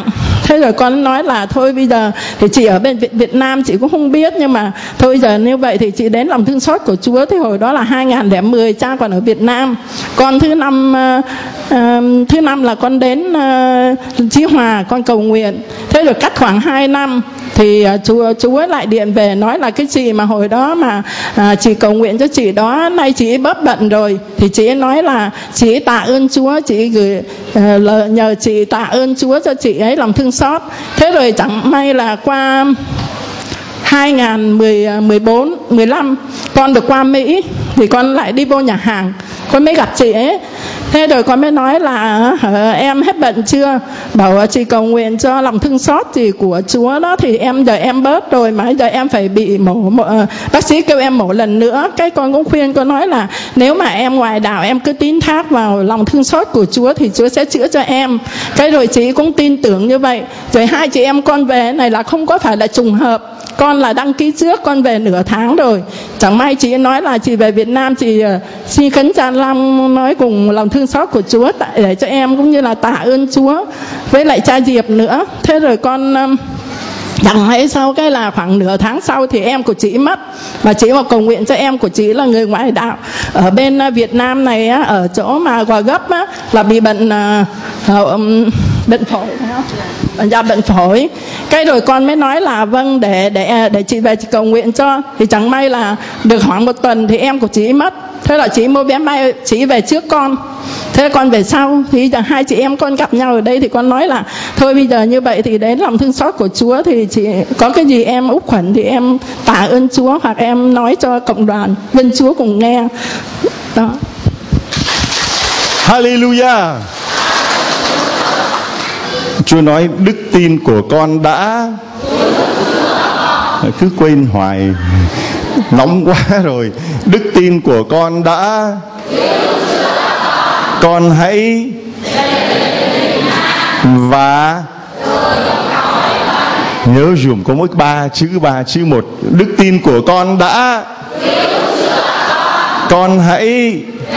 Thế rồi con nói là thôi bây giờ thì chị ở bên Việt Nam chị cũng không biết, nhưng mà thôi giờ như vậy thì chị đến lòng thương xót của Chúa. Thì hồi đó là hai nghìn lẻ mười, cha còn ở Việt Nam. Con thứ năm uh, uh, thứ năm là con đến uh, Chí Hòa con cầu nguyện. Thế rồi cách khoảng hai năm thì uh, Chúa Chúa lại điện về nói là cái chị mà hồi đó mà uh, chị cầu nguyện cho chị đó, nay chị bớt bận rồi, thì chị nói là chị tạ ơn Chúa, chị gửi uh, nhờ chị tạ ơn Chúa cho chị ấy lòng thương xót. Thế rồi chẳng may là qua hai nghìn mười bốn, mười lăm con được qua Mỹ, thì con lại đi vô nhà hàng, con mới gặp chị ấy. Thế rồi con mới nói là em hết bệnh chưa? Bảo chị cầu nguyện cho lòng thương xót gì của Chúa đó, thì em giờ em bớt rồi mà giờ em phải bị mổ, mổ bác sĩ kêu em mổ lần nữa. Cái con cũng khuyên, con nói là nếu mà em ngoài đạo em cứ tín thác vào lòng thương xót của Chúa thì Chúa sẽ chữa cho em. Cái rồi chị cũng tin tưởng như vậy. Rồi hai chị em con về này là không có phải là trùng hợp, con là đăng ký trước, con về nửa tháng rồi. Chẳng may chị nói là chị về Việt Nam, chị xin khấn cha Long nói cùng lòng thương xót của Chúa để cho em, cũng như là tạ ơn Chúa với lại cha Diệp nữa. Thế rồi con chẳng may sau cái là khoảng nửa tháng sau thì em của chị mất, và chị vào cầu nguyện cho em của chị là người ngoại đạo ở bên Việt Nam này á, ở chỗ mà Gò Gấp á, là bị bệnh uh, bệnh phổi, dạ bệnh phổi. Cái rồi con mới nói là vâng, để để để chị về chị cầu nguyện cho. Thì chẳng may là được khoảng một tuần thì em của chị mất. Thế là chị mua vé bay, chị về trước con, thế con về sau. Thì hai chị em con gặp nhau ở đây, thì con nói là thôi bây giờ như vậy thì đến lòng thương xót của Chúa, thì chị có cái gì em úp khuẩn thì em tạ ơn Chúa, hoặc em nói cho cộng đoàn dân Chúa cùng nghe đó. Hallelujah. Chúa nói đức tin của con đã, cứ quên hoài, nóng quá rồi. Đức tin của con đã, con hãy và nhớ dùm có mỗi ba chữ, ba chữ một. Đức tin của con đã, con hãy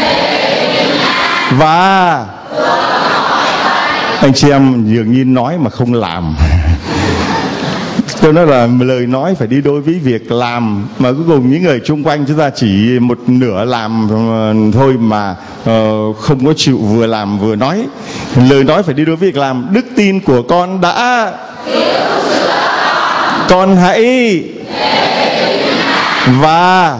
và. Anh chị em dường như nói mà không làm. Tôi nói là lời nói phải đi đôi với việc làm, mà cuối cùng những người chung quanh chúng ta chỉ một nửa làm thôi, mà uh, không có chịu vừa làm vừa nói. Lời nói phải đi đôi với việc làm. Đức tin của con đã, con hãy và.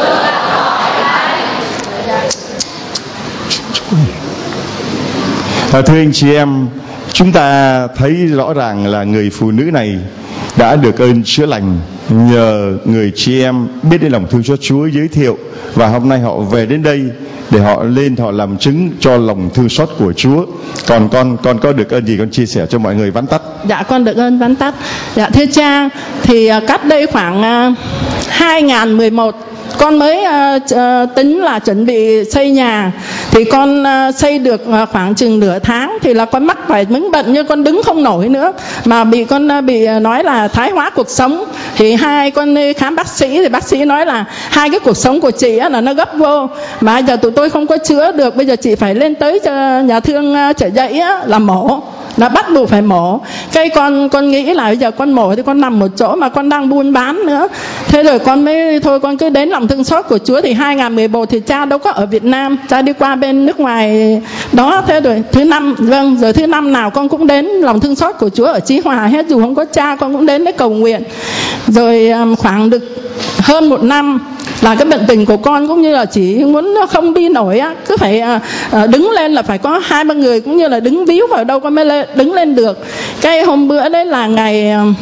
À, thưa anh chị em, chúng ta thấy rõ ràng là người phụ nữ này đã được ơn chữa lành nhờ người chị em biết đến lòng thương xót Chúa giới thiệu, và hôm nay họ về đến đây để họ lên họ làm chứng cho lòng thương xót của Chúa. Còn con con có được ơn gì con chia sẻ cho mọi người vắn tắt? Dạ con được ơn vắn tắt. Dạ thưa cha, thì cách đây khoảng uh, hai nghìn mười một con mới uh, uh, tính là chuẩn bị xây nhà. Thì con uh, xây được uh, khoảng chừng nửa tháng thì là con mắc phải những bệnh như con đứng không nổi nữa, mà bị con uh, bị uh, nói là thái hóa cuộc sống. Thì hai con đi khám bác sĩ, thì bác sĩ nói là hai cái cuộc sống của chị uh, là nó gấp vô, mà giờ tụi tôi không có chữa được, bây giờ chị phải lên tới cho nhà thương uh, Chợ Dậy uh, là mổ, là bắt buộc phải mổ. Cái con con nghĩ là bây giờ con mổ thì con nằm một chỗ mà con đang buôn bán nữa. Thế rồi con mới thôi con cứ đến lòng thương xót của Chúa. Thì hai nghìn mười một thì cha đâu có ở Việt Nam, cha đi qua bên nước ngoài đó. Thế rồi thứ năm, vâng, rồi thứ năm nào con cũng đến lòng thương xót của Chúa ở Chí Hòa hết, dù không có cha con cũng đến để cầu nguyện. Rồi khoảng được hơn một năm là cái bệnh tình của con cũng như là chỉ muốn không đi nổi á, cứ phải uh, đứng lên là phải có hai ba người cũng như là đứng víu vào đâu con mới lên, đứng lên được. Cái hôm bữa đấy là ngày uh,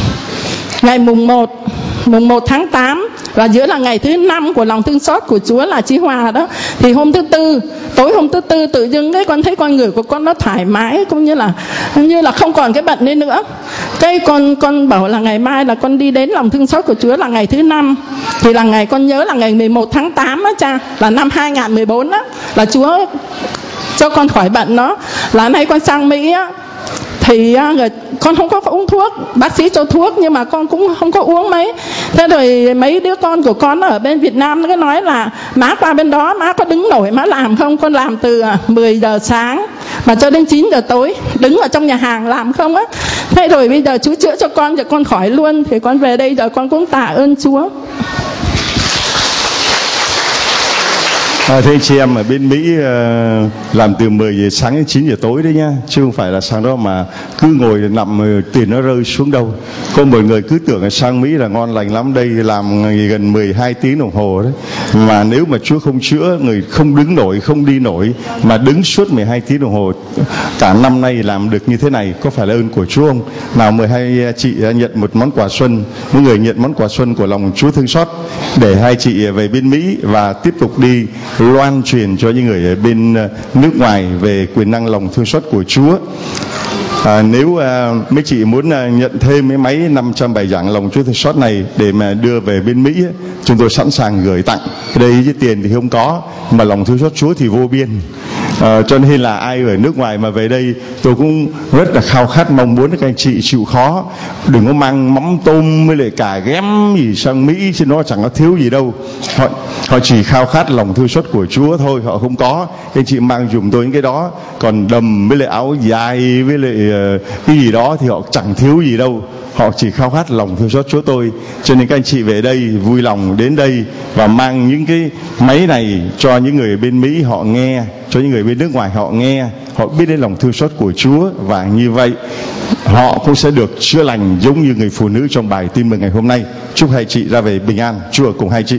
ngày mùng một mùng một tháng tám, và giữa là ngày thứ năm của lòng thương xót của Chúa là Chí Hòa đó. Thì hôm thứ tư, tối hôm thứ tư tự dưng cái con thấy con người của con nó thoải mái, cũng như là như là không còn cái bệnh đấy nữa. Cái con con bảo là ngày mai là con đi đến lòng thương xót của Chúa là ngày thứ năm. Thì là ngày con nhớ là ngày mười một tháng tám á cha, là năm hai nghìn mười bốn á, là Chúa cho con khỏi bệnh đó. Là nay con sang Mỹ á, thì con không có uống thuốc, bác sĩ cho thuốc nhưng mà con cũng không có uống mấy. Thế rồi mấy đứa con của con ở bên Việt Nam nó cứ nói là má qua bên đó má có đứng nổi má làm không. Con làm từ mười giờ sáng mà cho đến chín giờ tối đứng ở trong nhà hàng làm không á. Thế rồi bây giờ Chúa chữa cho con, cho con khỏi luôn, thì con về đây giờ con cũng tạ ơn Chúa. À, thế chị em ở bên Mỹ uh, làm từ mười giờ sáng đến chín giờ tối đấy nhá, chứ không phải là sang đó mà cứ ngồi nằm tiền nó rơi xuống đâu. Có một người cứ tưởng là sang Mỹ là ngon lành lắm, đây làm gần mười hai tiếng đồng hồ đấy. Mà nếu mà Chúa không chữa, người không đứng nổi, không đi nổi mà đứng suốt mười hai tiếng đồng hồ cả năm nay làm được như thế này, có phải là ơn của Chúa không? Nào mời hai chị nhận một món quà xuân, những người nhận món quà xuân của lòng Chúa thương xót, để hai chị về bên Mỹ và tiếp tục đi loan truyền cho những người ở bên nước ngoài về quyền năng lòng thương xót của Chúa. À, nếu à, mấy chị muốn à, nhận thêm mấy máy năm trăm bài giảng lòng Chúa thương xót này để mà đưa về bên Mỹ, chúng tôi sẵn sàng gửi tặng. Cái đây với tiền thì không có, mà lòng thương xót Chúa thì vô biên. À, cho nên là ai ở nước ngoài mà về đây, tôi cũng rất là khao khát mong muốn các anh chị chịu khó đừng có mang mắm tôm với lại cả ghém gì sang Mỹ, chứ nó chẳng có thiếu gì đâu. Họ, họ chỉ khao khát lòng thương xót của Chúa thôi, họ không có. Các anh chị mang dùm tôi những cái đó, còn đầm với lại áo dài với lại uh, cái gì đó thì họ chẳng thiếu gì đâu. Họ chỉ khao khát lòng thương xót Chúa tôi. Cho nên các anh chị về đây vui lòng đến đây và mang những cái máy này cho những người bên Mỹ họ nghe, cho những người bên nước ngoài họ nghe, họ biết đến lòng thương xót của Chúa, và như vậy họ cũng sẽ được chữa lành giống như người phụ nữ trong bài tin mừng ngày hôm nay. Chúc hai chị ra về bình an. Chúa cùng hai chị.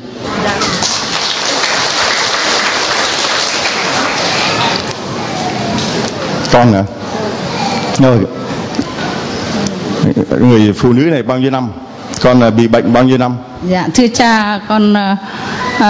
Con hả? Rồi. Người phụ nữ này bao nhiêu năm? Con là bị bệnh bao nhiêu năm? Dạ thưa cha, con uh, uh,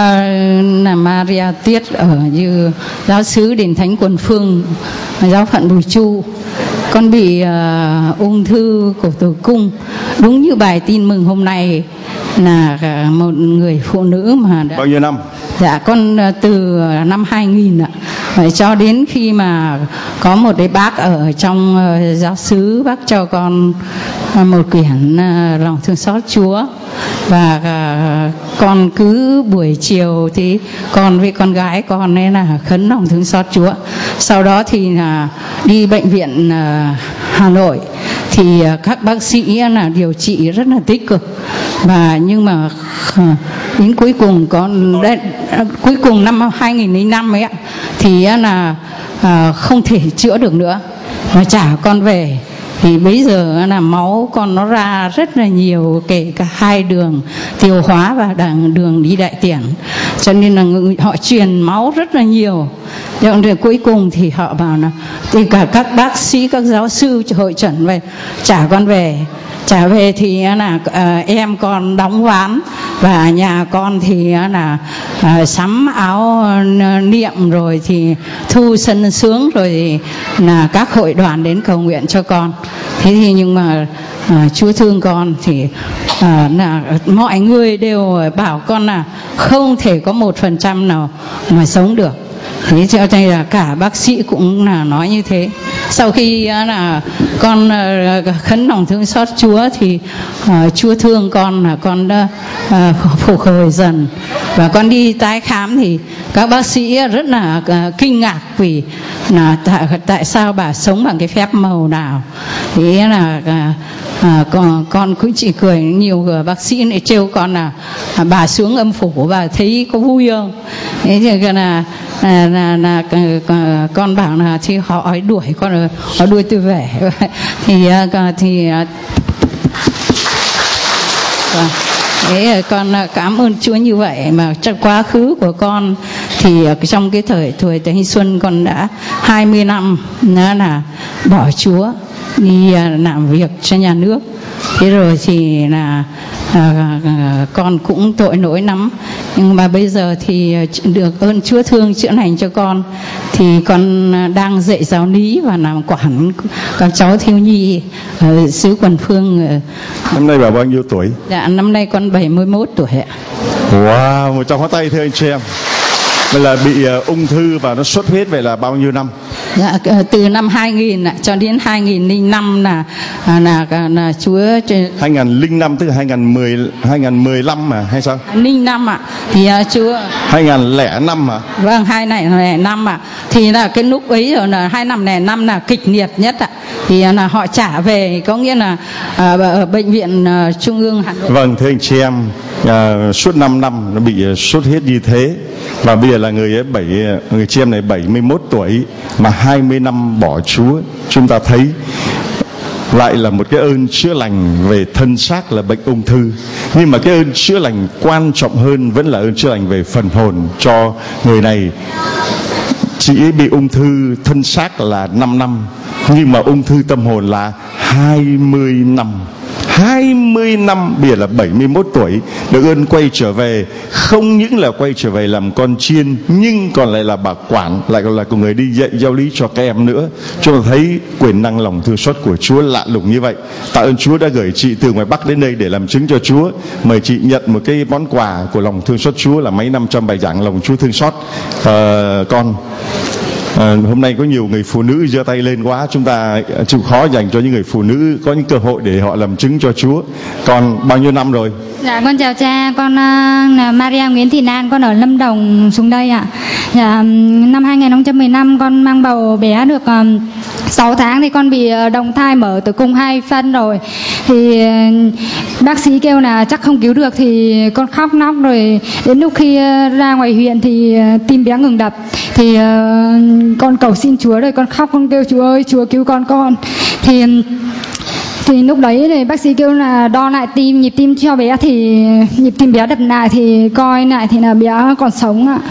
là Maria Tiết ở như giáo xứ Đền Thánh Quần Phương, giáo phận Bùi Chu. Con bị uh, ung thư cổ tử cung. Đúng như bài tin mừng hôm nay là một người phụ nữ mà đã... Bao nhiêu năm? Dạ con từ năm hai nghìn ạ. Vậy cho đến khi mà có một cái bác ở trong uh, giáo xứ, bác cho con uh, một quyển uh, lòng thương xót Chúa. Và uh, con cứ buổi chiều thì con với con gái con ấy là khấn lòng thương xót Chúa. Sau đó thì là đi bệnh viện uh, Hà Nội thì uh, các bác sĩ là điều trị rất là tích cực. Và nhưng mà uh, đến cuối cùng con đấy, uh, cuối cùng năm hai nghìn lẻ năm ấy ạ, thì uh, là uh, không thể chữa được nữa mà trả con về. Thì bây giờ là máu con nó ra rất là nhiều, kể cả hai đường tiêu hóa và đường đi đại tiện, cho nên là họ truyền máu rất là nhiều. Rồi cuối cùng thì họ bảo là thì cả các bác sĩ, các giáo sư hội chẩn về trả con về. Trả về thì là uh, em con đóng ván, và nhà con thì là uh, sắm áo uh, niệm, rồi thì thu sân sướng, rồi thì là các hội đoàn đến cầu nguyện cho con. Thế thì nhưng mà uh, Chúa thương con thì uh, là mọi người đều bảo con là không thể có một phần trăm nào mà sống được. Thế cho nên là cả bác sĩ cũng là nói như thế. Sau khi là con khấn lòng thương xót Chúa thì uh, Chúa thương con, là con đã uh, phục hồi dần. Và con đi tái khám thì các bác sĩ rất là uh, kinh ngạc vì là tại, tại sao bà sống bằng cái phép màu nào. Thế là uh, uh, con, con cũng chỉ cười. Nhiều bác sĩ lại trêu con là uh, bà xuống âm phủ bà thấy có vui không. Thế thì là là, là, là, là con bảo là thì họ đuổi con, họ đuổi tôi về. thì thì Thế con cảm ơn Chúa như vậy. Mà trong quá khứ của con thì trong cái thời tuổi thanh xuân con đã hai mươi năm nữa là bỏ Chúa đi làm việc cho nhà nước. Thế rồi thì là à, à, con cũng tội lỗi lắm, nhưng mà bây giờ thì được ơn Chúa thương chữa lành cho con, thì con đang dạy giáo lý và làm quản các cháu thiếu nhi ở xứ Quần Phương. Năm nay bà bao nhiêu tuổi? Dạ năm nay con bảy mươi mốt tuổi ạ. Wow, một trong pháo tay thưa anh chị em. Vậy là bị uh, ung thư và nó xuất huyết, vậy là bao nhiêu năm? Dạ, từ năm hai nghìn cho đến hai nghìn lẻ năm là là, là, là Chúa hai nghìn lẻ năm tức là hai nghìn mười hai nghìn mười lăm mà hay sao? Linh năm ạ. Thì uh, Chúa hai nghìn lẻ năm mà. Vâng, hai nghìn lẻ năm ạ. Thì là cái lúc ấy rồi là hai nghìn lẻ năm là kịch liệt nhất ạ. Thì uh, là họ trả về, có nghĩa là uh, ở bệnh viện uh, Trung ương Hà Nội. Vâng, thưa anh chị em, uh, suốt năm năm nó bị uh, sốt hết như thế. Và bây giờ là người ấy bảy người chị em này bảy mươi mốt tuổi mà hai mươi năm bỏ Chúa. Chúng ta thấy lại là một cái ơn chữa lành về thân xác là bệnh ung thư, nhưng mà cái ơn chữa lành quan trọng hơn vẫn là ơn chữa lành về phần hồn cho người này. Chị ấy bị ung thư thân xác là năm năm, nhưng mà ung thư tâm hồn là hai mươi năm. hai mươi năm, bây giờ là bảy mươi mốt tuổi, được ơn quay trở về. Không những là quay trở về làm con chiên, nhưng còn lại là bà quản, lại còn là của người đi dạy giáo lý cho các em nữa. Chúng ta thấy quyền năng lòng thương xót của Chúa lạ lùng như vậy. Tạ ơn Chúa đã gửi chị từ ngoài Bắc đến đây để làm chứng cho Chúa. Mời chị nhận một cái món quà của lòng thương xót Chúa là mấy năm trăm bài giảng lòng Chúa thương xót. À, con À, hôm nay có nhiều người phụ nữ giơ tay lên quá, chúng ta chịu khó dành cho những người phụ nữ có những cơ hội để họ làm chứng cho Chúa. Còn bao nhiêu năm rồi? Dạ con chào cha, con uh, là Maria Nguyễn Thị Lan, con ở Lâm Đồng xuống đây ạ. Dạ, năm hai nghìn không trăm mười lăm con mang bầu bé được uh, sáu tháng thì con bị uh, đồng thai mở tử cung hai phân rồi. Thì uh, bác sĩ kêu là chắc không cứu được thì con khóc nóc rồi. Đến lúc khi uh, ra ngoài huyện thì uh, tim bé ngừng đập. Thì uh, con cầu xin Chúa rồi, con khóc, con kêu Chúa ơi, Chúa cứu con con. Thì thì lúc đấy thì bác sĩ kêu là đo lại tim, nhịp tim cho bé thì nhịp tim bé đập lại thì coi lại thì là bé còn sống ạ.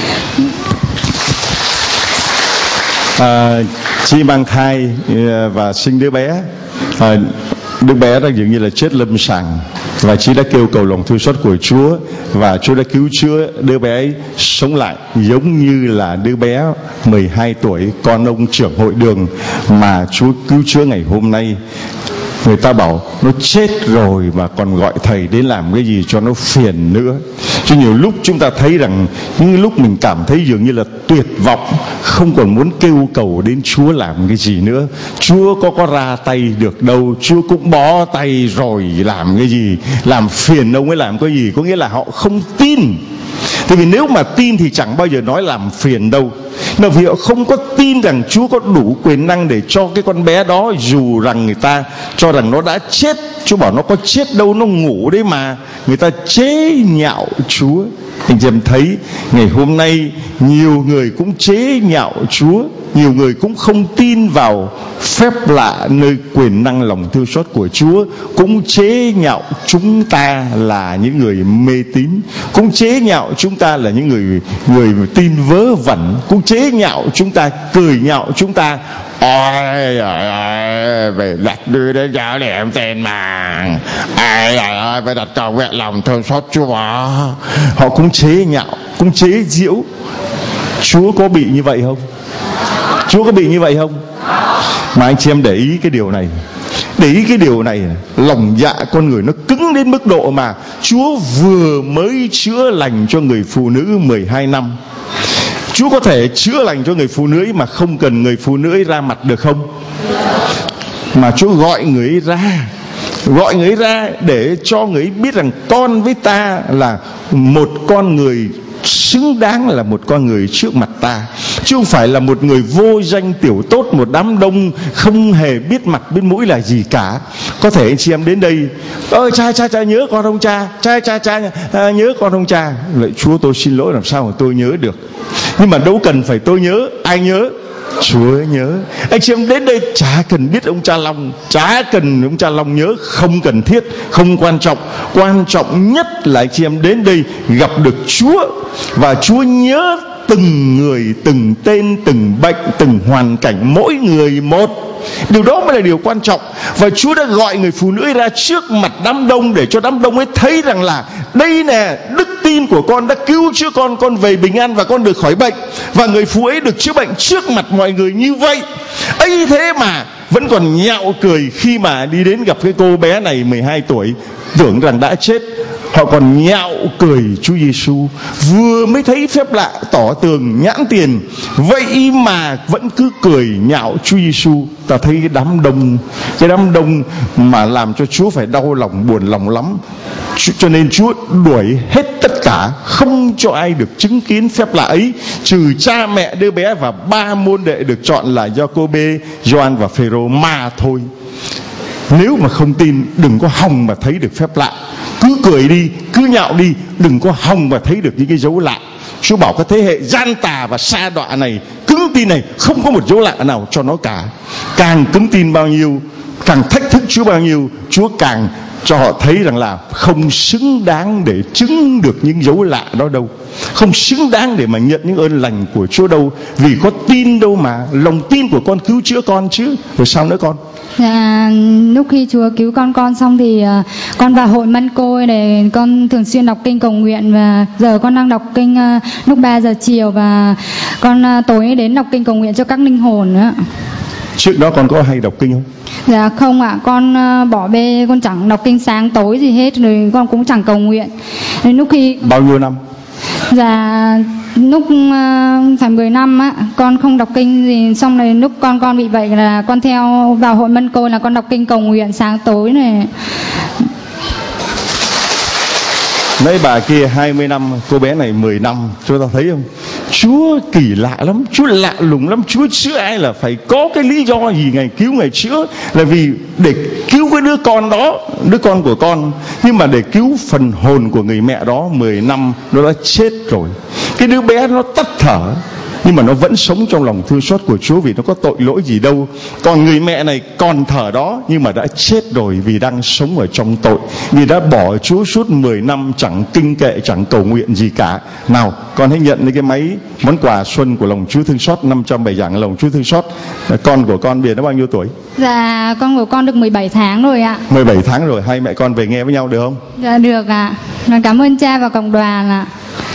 À, chị mang thai và sinh đứa bé, à, đứa bé đang dường như là chết lâm sàng, và chị đã kêu cầu lòng thương xót của Chúa, và Chúa đã cứu chữa đứa bé ấy sống lại, giống như là đứa bé mười hai tuổi con ông trưởng hội đường mà Chúa cứu chữa ngày hôm nay. Người ta bảo nó chết rồi mà còn gọi thầy đến làm cái gì cho nó phiền nữa. Chứ nhiều lúc chúng ta thấy rằng những lúc mình cảm thấy dường như là tuyệt vọng, không còn muốn kêu cầu đến Chúa làm cái gì nữa. Chúa có có ra tay được đâu, Chúa cũng bó tay rồi, làm cái gì, làm phiền ông ấy làm cái gì. Có nghĩa là họ không tin. Tại vì nếu mà tin thì chẳng bao giờ nói làm phiền đâu. Mà vì họ không có tin rằng Chúa có đủ quyền năng để cho cái con bé đó, dù rằng người ta cho rằng nó đã chết. Chúa bảo nó có chết đâu, nó ngủ đấy mà. Người ta chế nhạo Chúa. Anh chị em thấy ngày hôm nay nhiều người cũng chế nhạo Chúa, nhiều người cũng không tin vào phép lạ nơi quyền năng lòng thương xót của Chúa, cũng chế nhạo chúng ta là những người mê tín, cũng chế nhạo chúng ta là những người người tin vớ vẩn, cũng chế nhạo chúng ta, cười nhạo chúng ta. Ôi ơi ơi, về đặt đưa đến giáo để em tên mà. Ôi ơi ơi, phải đặt cầu nguyện lòng thương xót Chúa mà. Họ cũng chế nhạo, cũng chế giễu. Chúa có bị như vậy không? Chúa có bị như vậy không? Mà anh chị em để ý cái điều này, để ý cái điều này, lòng dạ con người nó cứng đến mức độ mà Chúa vừa mới chữa lành cho người phụ nữ mười hai năm. Chúa có thể chữa lành cho người phụ nữ ấy mà không cần người phụ nữ ấy ra mặt được không? Mà Chúa gọi người ấy ra, gọi người ấy ra để cho người ấy biết rằng con với ta là một con người xứng đáng, là một con người trước mặt ta, chứ không phải là một người vô danh tiểu tốt, một đám đông không hề biết mặt biết mũi là gì cả. Có thể anh chị em đến đây, ơi cha cha cha nhớ con không cha, cha cha cha à, nhớ con không cha. Vậy Chúa tôi xin lỗi, làm sao mà tôi nhớ được. Nhưng mà đâu cần phải tôi nhớ, ai nhớ? Chúa nhớ. Anh chị em đến đây chả cần biết ông cha Long, chả cần ông cha Long nhớ, không cần thiết, không quan trọng. Quan trọng nhất là anh chị em đến đây gặp được Chúa, và Chúa nhớ từng người, từng tên, từng bệnh, từng hoàn cảnh, mỗi người một. Điều đó mới là điều quan trọng. Và Chúa đã gọi người phụ nữ ấy ra trước mặt đám đông để cho đám đông ấy thấy rằng là đây nè, đức tin của con đã cứu chữa con, con về bình an và con được khỏi bệnh. Và người phụ ấy được chữa bệnh trước mặt mọi người như vậy. Ấy thế mà vẫn còn nhạo cười khi mà đi đến gặp cái cô bé này mười hai tuổi, tưởng rằng đã chết. Họ còn nhạo cười Chúa Giêsu, vừa mới thấy phép lạ tỏ tường nhãn tiền, vậy mà vẫn cứ cười nhạo Chúa Giêsu. Ta thấy cái đám đông, cái đám đông mà làm cho Chúa phải đau lòng, buồn lòng lắm. Cho nên Chúa đuổi hết tất cả, không cho ai được chứng kiến phép lạ ấy, trừ cha mẹ đứa bé và ba môn đệ được chọn là Giô-cô-bê, Gioan và Phêrô mà thôi. Nếu mà không tin, đừng có hòng mà thấy được phép lạ. Cứ cười đi, cứ nhạo đi, đừng có hòng mà thấy được những cái dấu lạ. Chúa bảo cái thế hệ gian tà và sa đọa này, cứng tin này, không có một dấu lạ nào cho nó cả. Càng cứng tin bao nhiêu, càng thách thức Chúa bao nhiêu, Chúa càng cho họ thấy rằng là không xứng đáng để chứng được những dấu lạ đó đâu, không xứng đáng để mà nhận những ơn lành của Chúa đâu. Vì có tin đâu mà, lòng tin của con cứu chữa con chứ. Rồi sao nữa con? Dạ, lúc khi Chúa cứu con con xong thì uh, con vào hội Mân Côi này, con thường xuyên đọc kinh cầu nguyện, và giờ con đang đọc kinh uh, lúc ba giờ chiều, và con uh, tối đến đọc kinh cầu nguyện cho các linh hồn nữa. Trước đó con có hay đọc kinh không? Dạ không ạ, à, con uh, bỏ bê, con chẳng đọc kinh sáng tối gì hết, rồi con cũng chẳng cầu nguyện. Đến lúc khi bao nhiêu năm? Dạ lúc uh, phải mười năm á, con không đọc kinh gì. Xong rồi lúc con con bị vậy là con theo vào hội Mân Côi là con đọc kinh cầu nguyện sáng tối này. Mấy bà kia hai mươi năm, cô bé này mười năm. Chúng ta thấy không? Chúa kỳ lạ lắm, Chúa lạ lùng lắm. Chúa chữa ai là phải có cái lý do gì Ngài cứu, Ngài chữa là vì để cứu cái đứa con đó, đứa con của con. Nhưng mà để cứu phần hồn của người mẹ đó, mười năm nó đã chết rồi. Cái đứa bé nó tắt thở, nhưng mà nó vẫn sống trong lòng thương xót của Chúa, vì nó có tội lỗi gì đâu. Còn người mẹ này còn thở đó, nhưng mà đã chết rồi vì đang sống ở trong tội, vì đã bỏ Chúa suốt mười năm, chẳng kinh kệ, chẳng cầu nguyện gì cả. Nào, con hãy nhận lấy cái máy món quà xuân của lòng Chúa thương xót, năm trăm bài giảng lòng Chúa thương xót. Con của con bây giờ nó bao nhiêu tuổi? Dạ, con của con được mười bảy tháng rồi ạ. mười bảy tháng rồi, hai mẹ con về nghe với nhau được không? Dạ được ạ. À. Cảm ơn cha và cộng đoàn ạ. À.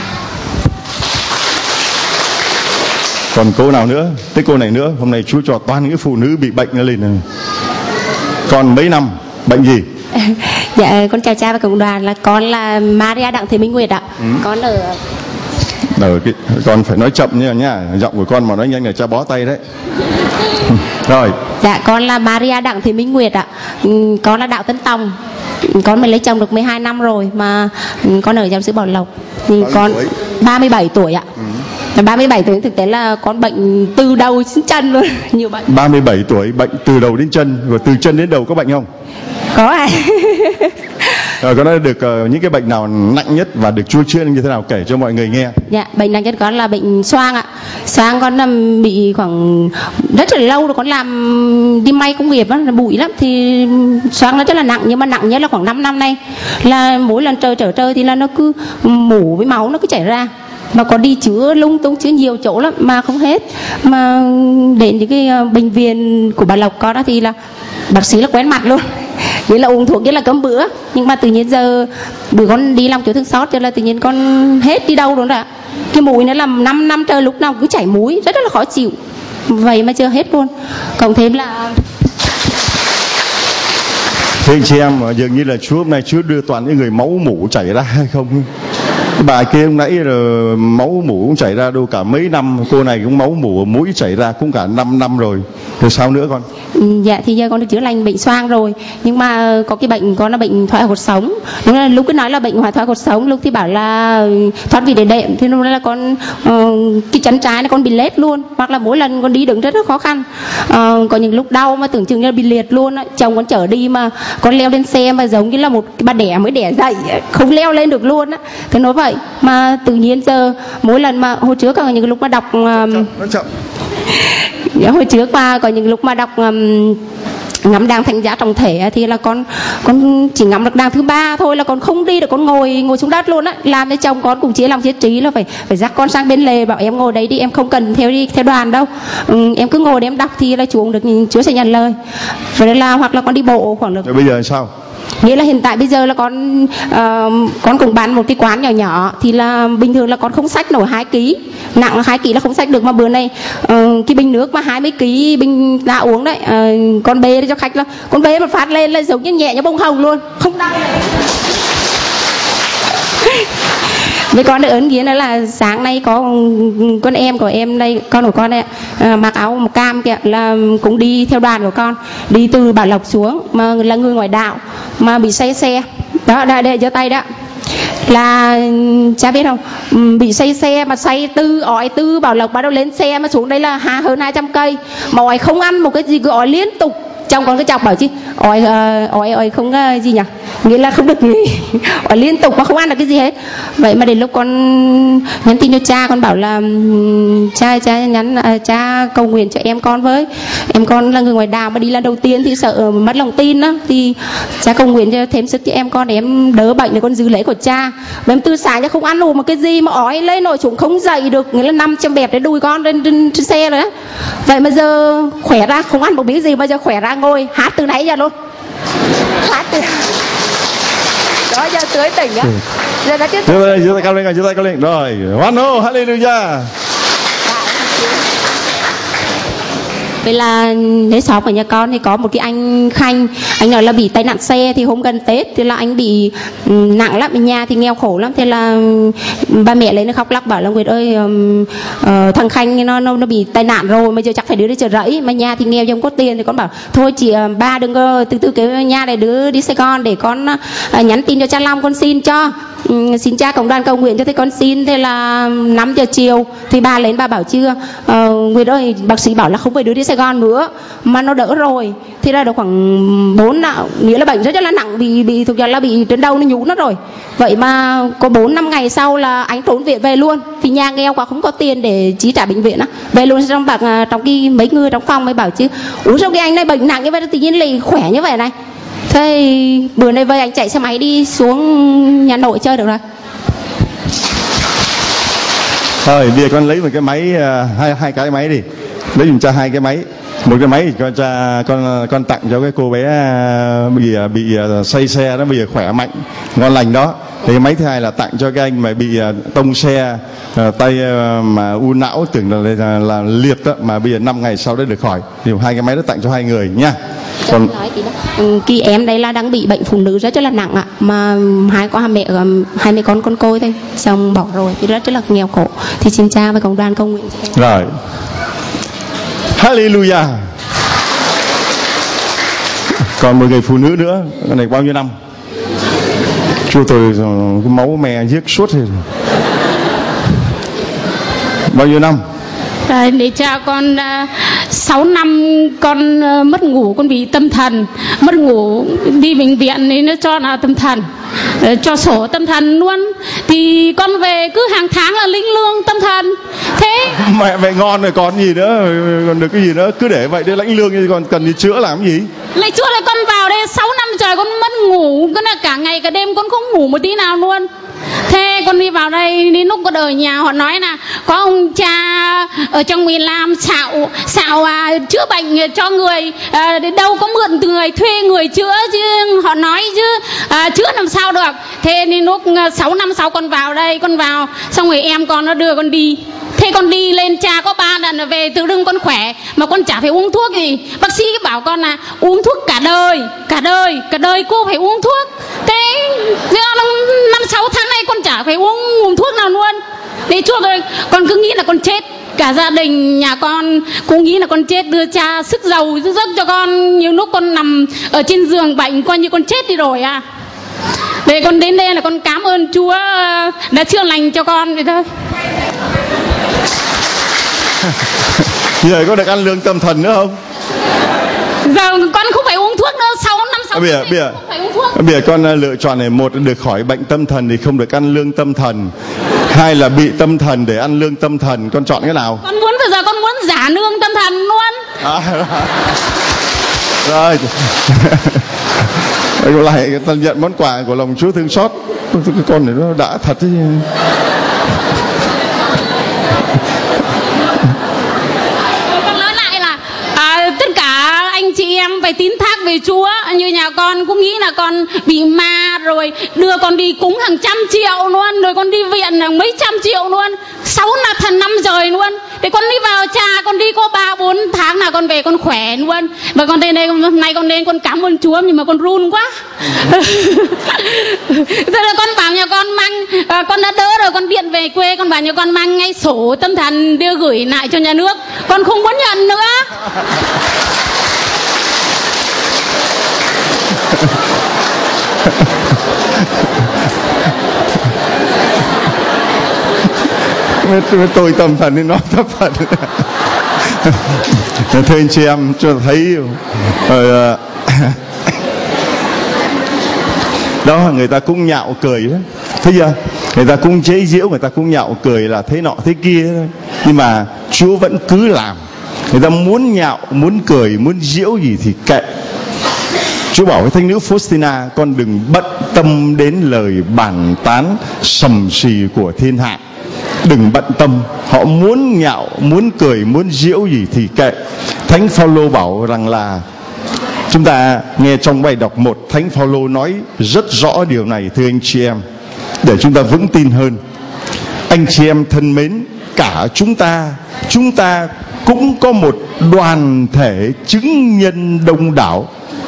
Còn cô nào nữa? Tới cô này nữa. Hôm nay Chúa cho toàn những phụ nữ bị bệnh nó lên này. Con mấy năm? Bệnh gì? Dạ con chào cha và cộng đoàn, là con là Maria Đặng Thị Minh Nguyệt ạ. Ừ. Con ở Ở cái, con phải nói chậm nha nhá. Giọng của con mà nói nhanh là cha bó tay đấy. Rồi. Dạ con là Maria Đặng Thị Minh Nguyệt ạ. Con là đạo Tân Tòng. Con mới lấy chồng được mười hai năm rồi, mà con ở giáo xứ Bảo Lộc. Thì con tuổi? ba mươi bảy tuổi ạ. Ừ. ba mươi bảy tuổi thực tế là con bệnh từ đầu đến chân luôn, nhiều bệnh. ba mươi bảy tuổi bệnh từ đầu đến chân, rồi từ chân đến đầu có bệnh không? Có ạ. À, con đã được uh, những cái bệnh nào nặng nhất và được Chúa chữa như thế nào, kể cho mọi người nghe. Dạ, bệnh nặng nhất con là bệnh xoang ạ. Xoang con um, bị khoảng rất là lâu rồi, con làm đi may công nghiệp đó, là bụi lắm, thì xoang nó rất là nặng, nhưng mà nặng nhất là khoảng năm năm nay, là mỗi lần trời trở trời thì là nó cứ mủ với máu nó cứ chảy ra, mà có đi chữa lung tung, chữa nhiều chỗ lắm mà không hết. Mà đến những cái bệnh viện của Bảo Lộc có đó thì là bác sĩ là quen mặt luôn, nghĩa là uống thuốc nghĩa là cấm bữa. Nhưng mà tự nhiên giờ bữa con đi làm chỗ thương xót cho là tự nhiên con hết đi đâu rồi đó. Cái mũi nó làm năm năm trời lúc nào cứ chảy mũi, rất là khó chịu, vậy mà chưa hết luôn. Cộng thêm là thế chị em dường như là Chúa hôm nay Chúa đưa toàn những người máu mủ chảy ra hay không? Bà kia hôm nãy là máu mủ cũng chảy ra đâu cả mấy năm, cô này cũng máu mủ mũi chảy ra cũng cả năm năm rồi. Rồi sao nữa con? Dạ thì giờ con được chữa lành bệnh xoang rồi, nhưng mà có cái bệnh con là bệnh thoái hóa cột sống. Đúng là lúc cứ nói là bệnh thoái hóa cột sống, lúc thì bảo là thoát vị đệm đệm, thì lúc đó là con uh, cái chân trái này con bị lết luôn, hoặc là mỗi lần con đi đứng rất là khó khăn. Uh, có những lúc đau mà tưởng chừng như là bị liệt luôn á. Chồng con chở đi mà con leo lên xe mà giống như là một cái bà đẻ mới đẻ dậy, không leo lên được luôn á. Thế nói vậy mà tự nhiên giờ mỗi lần mà hồi trước có những lúc mà đọc um, chậm, chậm, chậm. hồi trước mà có những lúc mà đọc um, ngắm đàn Thánh Giá Trọng Thể thì là con con chỉ ngắm được đàn thứ ba thôi là con không đi được, con ngồi ngồi xuống đất luôn á. Làm cho chồng con cũng chia lòng chia trí là phải phải dắt con sang bên lề, bảo em ngồi đấy đi, em không cần theo đi theo đoàn đâu, ừ, em cứ ngồi để em đọc thì là Chúa được, Chúa sẽ nhận lời. Rồi là hoặc là con đi bộ khoảng được. Rồi bây giờ sao? Nghĩa là hiện tại bây giờ là con uh, con cũng bán một cái quán nhỏ nhỏ, thì là bình thường là con không xách nổi hai ký, nặng là hai ký là không xách được, mà bữa nay uh, cái bình nước mà hai mươi ký bình ra uống đấy, uh, con bê cho khách là con bê một phát lên là giống như nhẹ như bông hồng luôn, không đau. Với con được ấn kiến đó là sáng nay có con em của em đây, con của con đây à, mặc áo màu cam kìa, là cũng đi theo đoàn của con, đi từ Bảo Lộc xuống, mà là người ngoại đạo mà bị say xe đó, đây đây giơ tay đó, là cha biết không, bị say xe mà say tư ỏi tư Bảo Lộc bắt đầu lên xe mà xuống đây là hơn hai trăm cây mà ỏi không ăn một cái gì, cứ ỏi liên tục. Trong con cái chọc bảo chứ ỏi ỏi ỏi không uh, gì nhỉ, nghĩa là không được gì ỏi liên tục mà không ăn được cái gì hết. Vậy mà đến lúc con nhắn tin cho cha, con bảo là cha cha nhắn uh, cha cầu nguyện cho em con với, em con là người ngoài đạo mà đi lần đầu tiên thì sợ mất lòng tin đó, thì cha cầu nguyện cho thêm sức cho em con để em đỡ bệnh, để con giữ lễ của cha. Và em từ sáng cho không ăn uống một cái gì mà ói lên nổi chúng không dậy được, nghĩa là nằm châm bẹp để đùi con lên trên, trên xe rồi á. Vậy mà giờ khỏe ra, không ăn một miếng gì, bây giờ khỏe ra ngồi hát từ nãy giờ luôn, hát từ đó giờ tưới tỉnh á, giờ đã tiếp tục. Giơ tay, giơ tay cao lên, giơ tay cao lên, rồi, hoan hô, hallelujah. Vậy là đến xóm ở nhà con thì có một cái anh Khanh, anh nói là bị tai nạn xe, thì hôm gần Tết thì là anh bị nặng lắm, ở nhà thì nghèo khổ lắm, thế là ba mẹ lấy nó khóc lóc bảo là Nguyệt ơi um, uh, thằng Khanh nó, nó nó bị tai nạn rồi, mà giờ chắc phải đưa đi chợ rẫy, mà nhà thì nghèo không có tiền, thì con bảo thôi chị uh, ba đừng có từ từ cái nhà này đưa đi Sài Gòn để con uh, nhắn tin cho cha Long con xin cho. Ừ, xin cha cộng đoàn cầu nguyện cho, thế con xin. Thế là năm giờ chiều thì bà lên bà bảo chưa uh, Nguyệt ơi bác sĩ bảo là không phải đưa đi Sài Gòn nữa mà nó đỡ rồi. Thì là được khoảng bốn nào, nghĩa là bệnh rất là nặng, bị bị thực ra là bị trên đầu nó nhũ nó rồi. Vậy mà có bốn năm ngày sau là anh trốn viện về luôn, vì nhà nghèo quá không có tiền để chi trả bệnh viện á, về luôn. Trong bạc trong cái mấy người trong phòng mới bảo chứ ủa sao cái anh này bệnh nặng như vậy tự nhiên lại khỏe như vậy này. Thế bữa nay về anh chạy xe máy đi xuống nhà nội chơi được rồi. Thôi bây giờ con lấy một cái máy, hai hai cái máy đi, lấy dùm cha hai cái máy. Một cái máy thì con cha con con tặng cho cái cô bé bị bị say xe đó, bây giờ khỏe mạnh ngon lành đó. Thì cái máy thứ hai là tặng cho cái anh mà bị tông xe, tay mà u não tưởng là, là, là liệt đó, mà bây giờ năm ngày sau đó được khỏi. Thì hai cái máy đó tặng cho hai người nha. Còn kỳ em đây là đang bị bệnh phụ nữ rất là nặng ạ, mà hai con hai mẹ hai mẹ con con côi thôi, xong bỏ rồi thì rất là nghèo khổ. Thì xin cha và cộng đoàn cầu nguyện. Rồi. Hallelujah. Còn một người phụ nữ nữa, cái này bao nhiêu năm? Chú tôi cái máu me giết suốt rồi. Bao nhiêu năm? À, để cha con uh, sáu năm con uh, mất ngủ, con bị tâm thần, mất ngủ đi bệnh viện thì nó cho là tâm thần, uh, cho sổ tâm thần luôn. Thì con về cứ hàng tháng là lĩnh lương tâm thần. Thế mẹ mẹ ngon rồi còn gì nữa, còn được cái gì nữa, cứ để vậy để lãnh lương thì còn cần đi chữa làm cái gì? Lại chữa là con vào đây sáu năm trời con mất ngủ, cái là cả ngày cả đêm con không ngủ một tí nào luôn. Thế con đi vào đây đến lúc có đời nhà họ nói là có ông cha ở trong miền Nam xạo xạo à, chữa bệnh cho người, à, đâu có mượn từ người thuê người chữa chứ, họ nói chứ à, chữa làm sao được. Thế đến lúc sáu năm sau con vào đây, con vào xong rồi em con nó đưa con đi. Thế con đi lên cha có ba lần về tự dưng con khỏe mà con chả phải uống thuốc gì. Bác sĩ bảo con là uống thuốc cả đời, cả đời, cả đời cô phải uống thuốc. Thế năm sáu tháng nay con chả phải uống, uống thuốc nào luôn. Thế chuộc rồi con cứ nghĩ là con chết. Cả gia đình nhà con cũng nghĩ là con chết, đưa cha sức giàu sức giấc cho con. Nhiều lúc con nằm ở trên giường bệnh coi như con chết đi rồi à. Để con đến đây là con cảm ơn Chúa đã chữa lành cho con vậy thôi. Giờ có được ăn lương tâm thần nữa không? Giờ con không phải uống thuốc nữa, sáu năm sau à, bây giờ, bây giờ, không phải uống thuốc. Bây giờ con lựa chọn này, một là được khỏi bệnh tâm thần thì không được ăn lương tâm thần, hai là bị tâm thần để ăn lương tâm thần, con chọn cái nào? Con muốn bây giờ con muốn giả lương tâm thần luôn. À, rồi. Rồi lại nhận món quà của lòng Chúa thương xót. Cái con này nó đã thật chứ. Con nói lại là à, tất cả anh chị em phải tín thác về Chúa. Như nhà con cũng nghĩ là con bị ma rồi, đưa con đi cúng hàng trăm triệu luôn, rồi con đi viện hàng mấy trăm triệu luôn, sáu là thần năm trời luôn. Để con đi vào cha, con đi có ba bốn tháng là con về con khỏe luôn. Và con đến đây hôm nay con đến con cảm ơn Chúa, nhưng mà con run quá. Thế là con bảo nhà con mang, à, con đã đỡ rồi, con điện về quê, con bảo nhà con mang ngay sổ tâm thần đưa gửi lại cho nhà nước. Con không muốn nhận nữa. Tôi tâm thần thì nói tâm thần. Thưa anh chị em, cho thấy rồi, đó người ta cũng nhạo cười đó, thấy chưa? Người ta cũng chế giễu, người ta cũng nhạo cười là thế nọ thế kia thôi. Nhưng mà Chúa vẫn cứ làm. Người ta muốn nhạo, muốn cười, muốn giễu gì thì kệ. Chúa bảo với thánh nữ Faustina, con đừng bận tâm đến lời bàn tán sầm xì của thiên hạ. Đừng bận tâm, họ muốn nhạo, muốn cười, muốn giễu gì thì kệ. Thánh Phaolô bảo rằng là, chúng ta nghe trong bài đọc một, Thánh Phaolô nói rất rõ điều này thưa anh chị em, để chúng ta vững tin hơn. Anh chị em thân mến, cả chúng ta, chúng ta cũng có một đoàn thể chứng nhân đông đảo.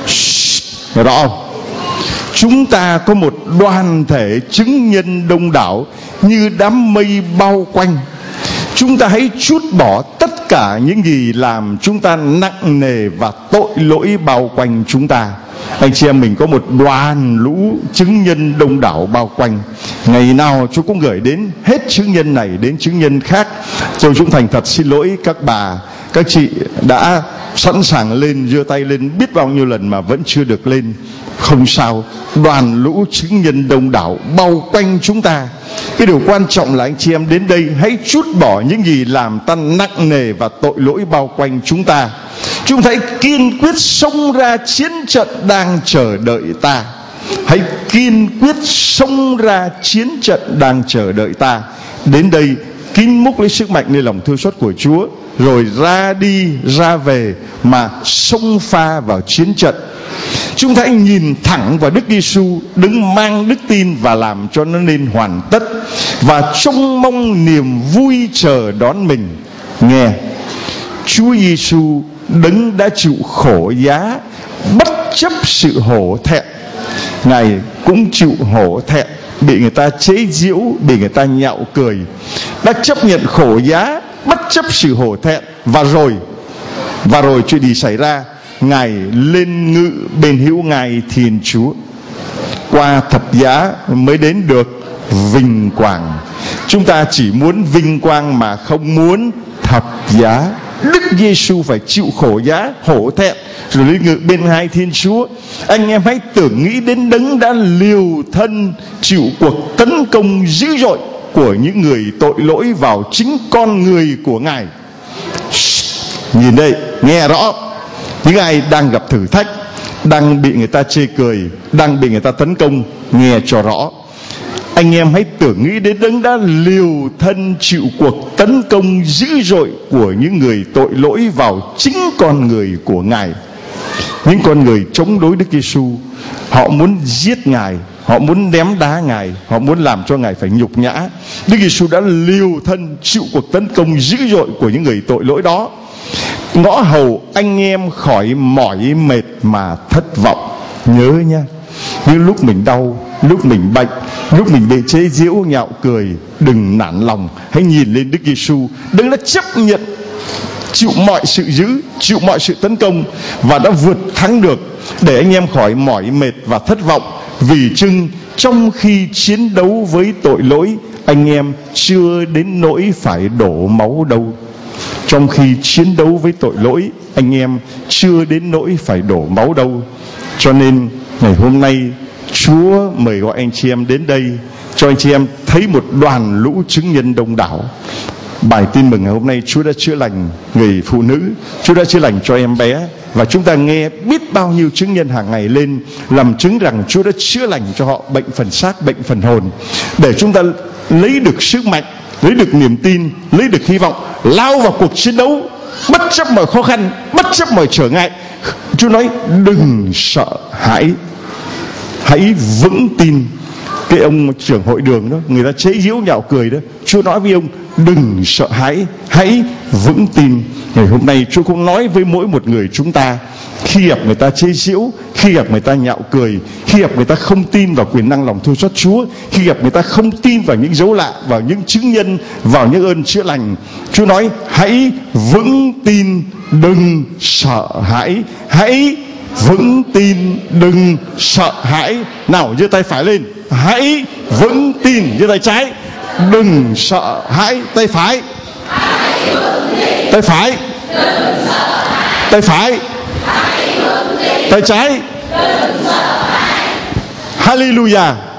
Rõ không? Chúng ta có một đoàn thể chứng nhân đông đảo như đám mây bao quanh. Chúng ta hãy trút bỏ tất cả những gì làm chúng ta nặng nề và tội lỗi bao quanh chúng ta. Anh chị em mình có một đoàn lũ chứng nhân đông đảo bao quanh. Ngày nào Chúa cũng gửi đến hết chứng nhân này đến chứng nhân khác. Tôi cũng thành thật xin lỗi các bà, các chị đã sẵn sàng lên, giơ tay lên biết bao nhiêu lần mà vẫn chưa được lên. Không sao, đoàn lũ chứng nhân đông đảo bao quanh chúng ta. Cái điều quan trọng là anh chị em đến đây hãy trút bỏ những gì làm ta nặng nề và tội lỗi bao quanh chúng ta. Chúng ta hãy kiên quyết xông ra chiến trận đang chờ đợi ta. Hãy kiên quyết xông ra chiến trận đang chờ đợi ta. Đến đây kín múc lấy sức mạnh nơi lòng thương xót của Chúa, rồi ra đi ra về mà xông pha vào chiến trận. Chúng ta hãy nhìn thẳng vào Đức Giêsu, đứng mang đức tin và làm cho nó nên hoàn tất, và trông mong niềm vui chờ đón mình. Nghe, Chúa Giêsu đấng đã chịu khổ giá bất chấp sự hổ thẹn. Ngài cũng chịu hổ thẹn, bị người ta chế giễu, bị người ta nhạo cười, đã chấp nhận khổ giá bất chấp sự hổ thẹn. Và rồi Và rồi chuyện gì xảy ra? Ngài lên ngự bên hữu Ngài Thiên Chúa. Qua thập giá mới đến được vinh quang. Chúng ta chỉ muốn vinh quang mà không muốn thập giá. Đức Giêsu phải chịu khổ giá, hổ thẹn, rồi lên ngự bên hai Thiên Chúa. Anh em hãy tưởng nghĩ đến đấng đã liều thân chịu cuộc tấn công dữ dội của những người tội lỗi vào chính con người của Ngài. Nhìn đây, nghe rõ. Những ai đang gặp thử thách, đang bị người ta chê cười, đang bị người ta tấn công, nghe cho rõ. Anh em hãy tưởng nghĩ đến đấng đã liều thân chịu cuộc tấn công dữ dội của những người tội lỗi vào chính con người của Ngài. Những con người chống đối Đức Giêsu, họ muốn giết Ngài, họ muốn ném đá Ngài, họ muốn làm cho Ngài phải nhục nhã. Đức Giêsu đã liều thân chịu cuộc tấn công dữ dội của những người tội lỗi đó. Ngõ hầu anh em khỏi mỏi mệt mà thất vọng. Nhớ nha, như lúc mình đau, lúc mình bệnh, lúc mình bị chế giễu nhạo cười, đừng nản lòng. Hãy nhìn lên Đức Giêsu, đấng đã chấp nhận chịu mọi sự dữ, chịu mọi sự tấn công và đã vượt thắng được, để anh em khỏi mỏi mệt và thất vọng. Vì chừng trong khi chiến đấu với tội lỗi, anh em chưa đến nỗi phải đổ máu đâu. Trong khi chiến đấu với tội lỗi, anh em chưa đến nỗi phải đổ máu đâu. Cho nên ngày hôm nay Chúa mời gọi anh chị em đến đây, cho anh chị em thấy một đoàn lũ chứng nhân đông đảo. Bài tin mừng ngày hôm nay, Chúa đã chữa lành người phụ nữ, Chúa đã chữa lành cho em bé, và chúng ta nghe biết bao nhiêu chứng nhân hàng ngày lên làm chứng rằng Chúa đã chữa lành cho họ bệnh phần xác, bệnh phần hồn, để chúng ta lấy được sức mạnh, lấy được niềm tin, lấy được hy vọng, lao vào cuộc chiến đấu bất chấp mọi khó khăn, bất chấp mọi trở ngại. Chúa nói đừng sợ hãi, hãy vững tin. cái ông trưởng hội đường đó, người ta chế giễu nhạo cười đó, Chúa nói với ông đừng sợ hãi, hãy vững tin. Ngày hôm nay Chúa cũng nói với mỗi một người chúng ta, khi gặp người ta chế giễu, khi gặp người ta nhạo cười, khi gặp người ta không tin vào quyền năng lòng thương xót Chúa, khi gặp người ta không tin vào những dấu lạ, vào những chứng nhân, vào những ơn chữa lành, Chúa nói hãy vững tin, đừng sợ hãi. Hãy vững tin, đừng sợ hãi. Nào giơ tay phải lên, hãy vững tin. Giơ tay trái, đừng sợ hãi. Tay phải, tay phải, tay phải, tay trái. Hallelujah.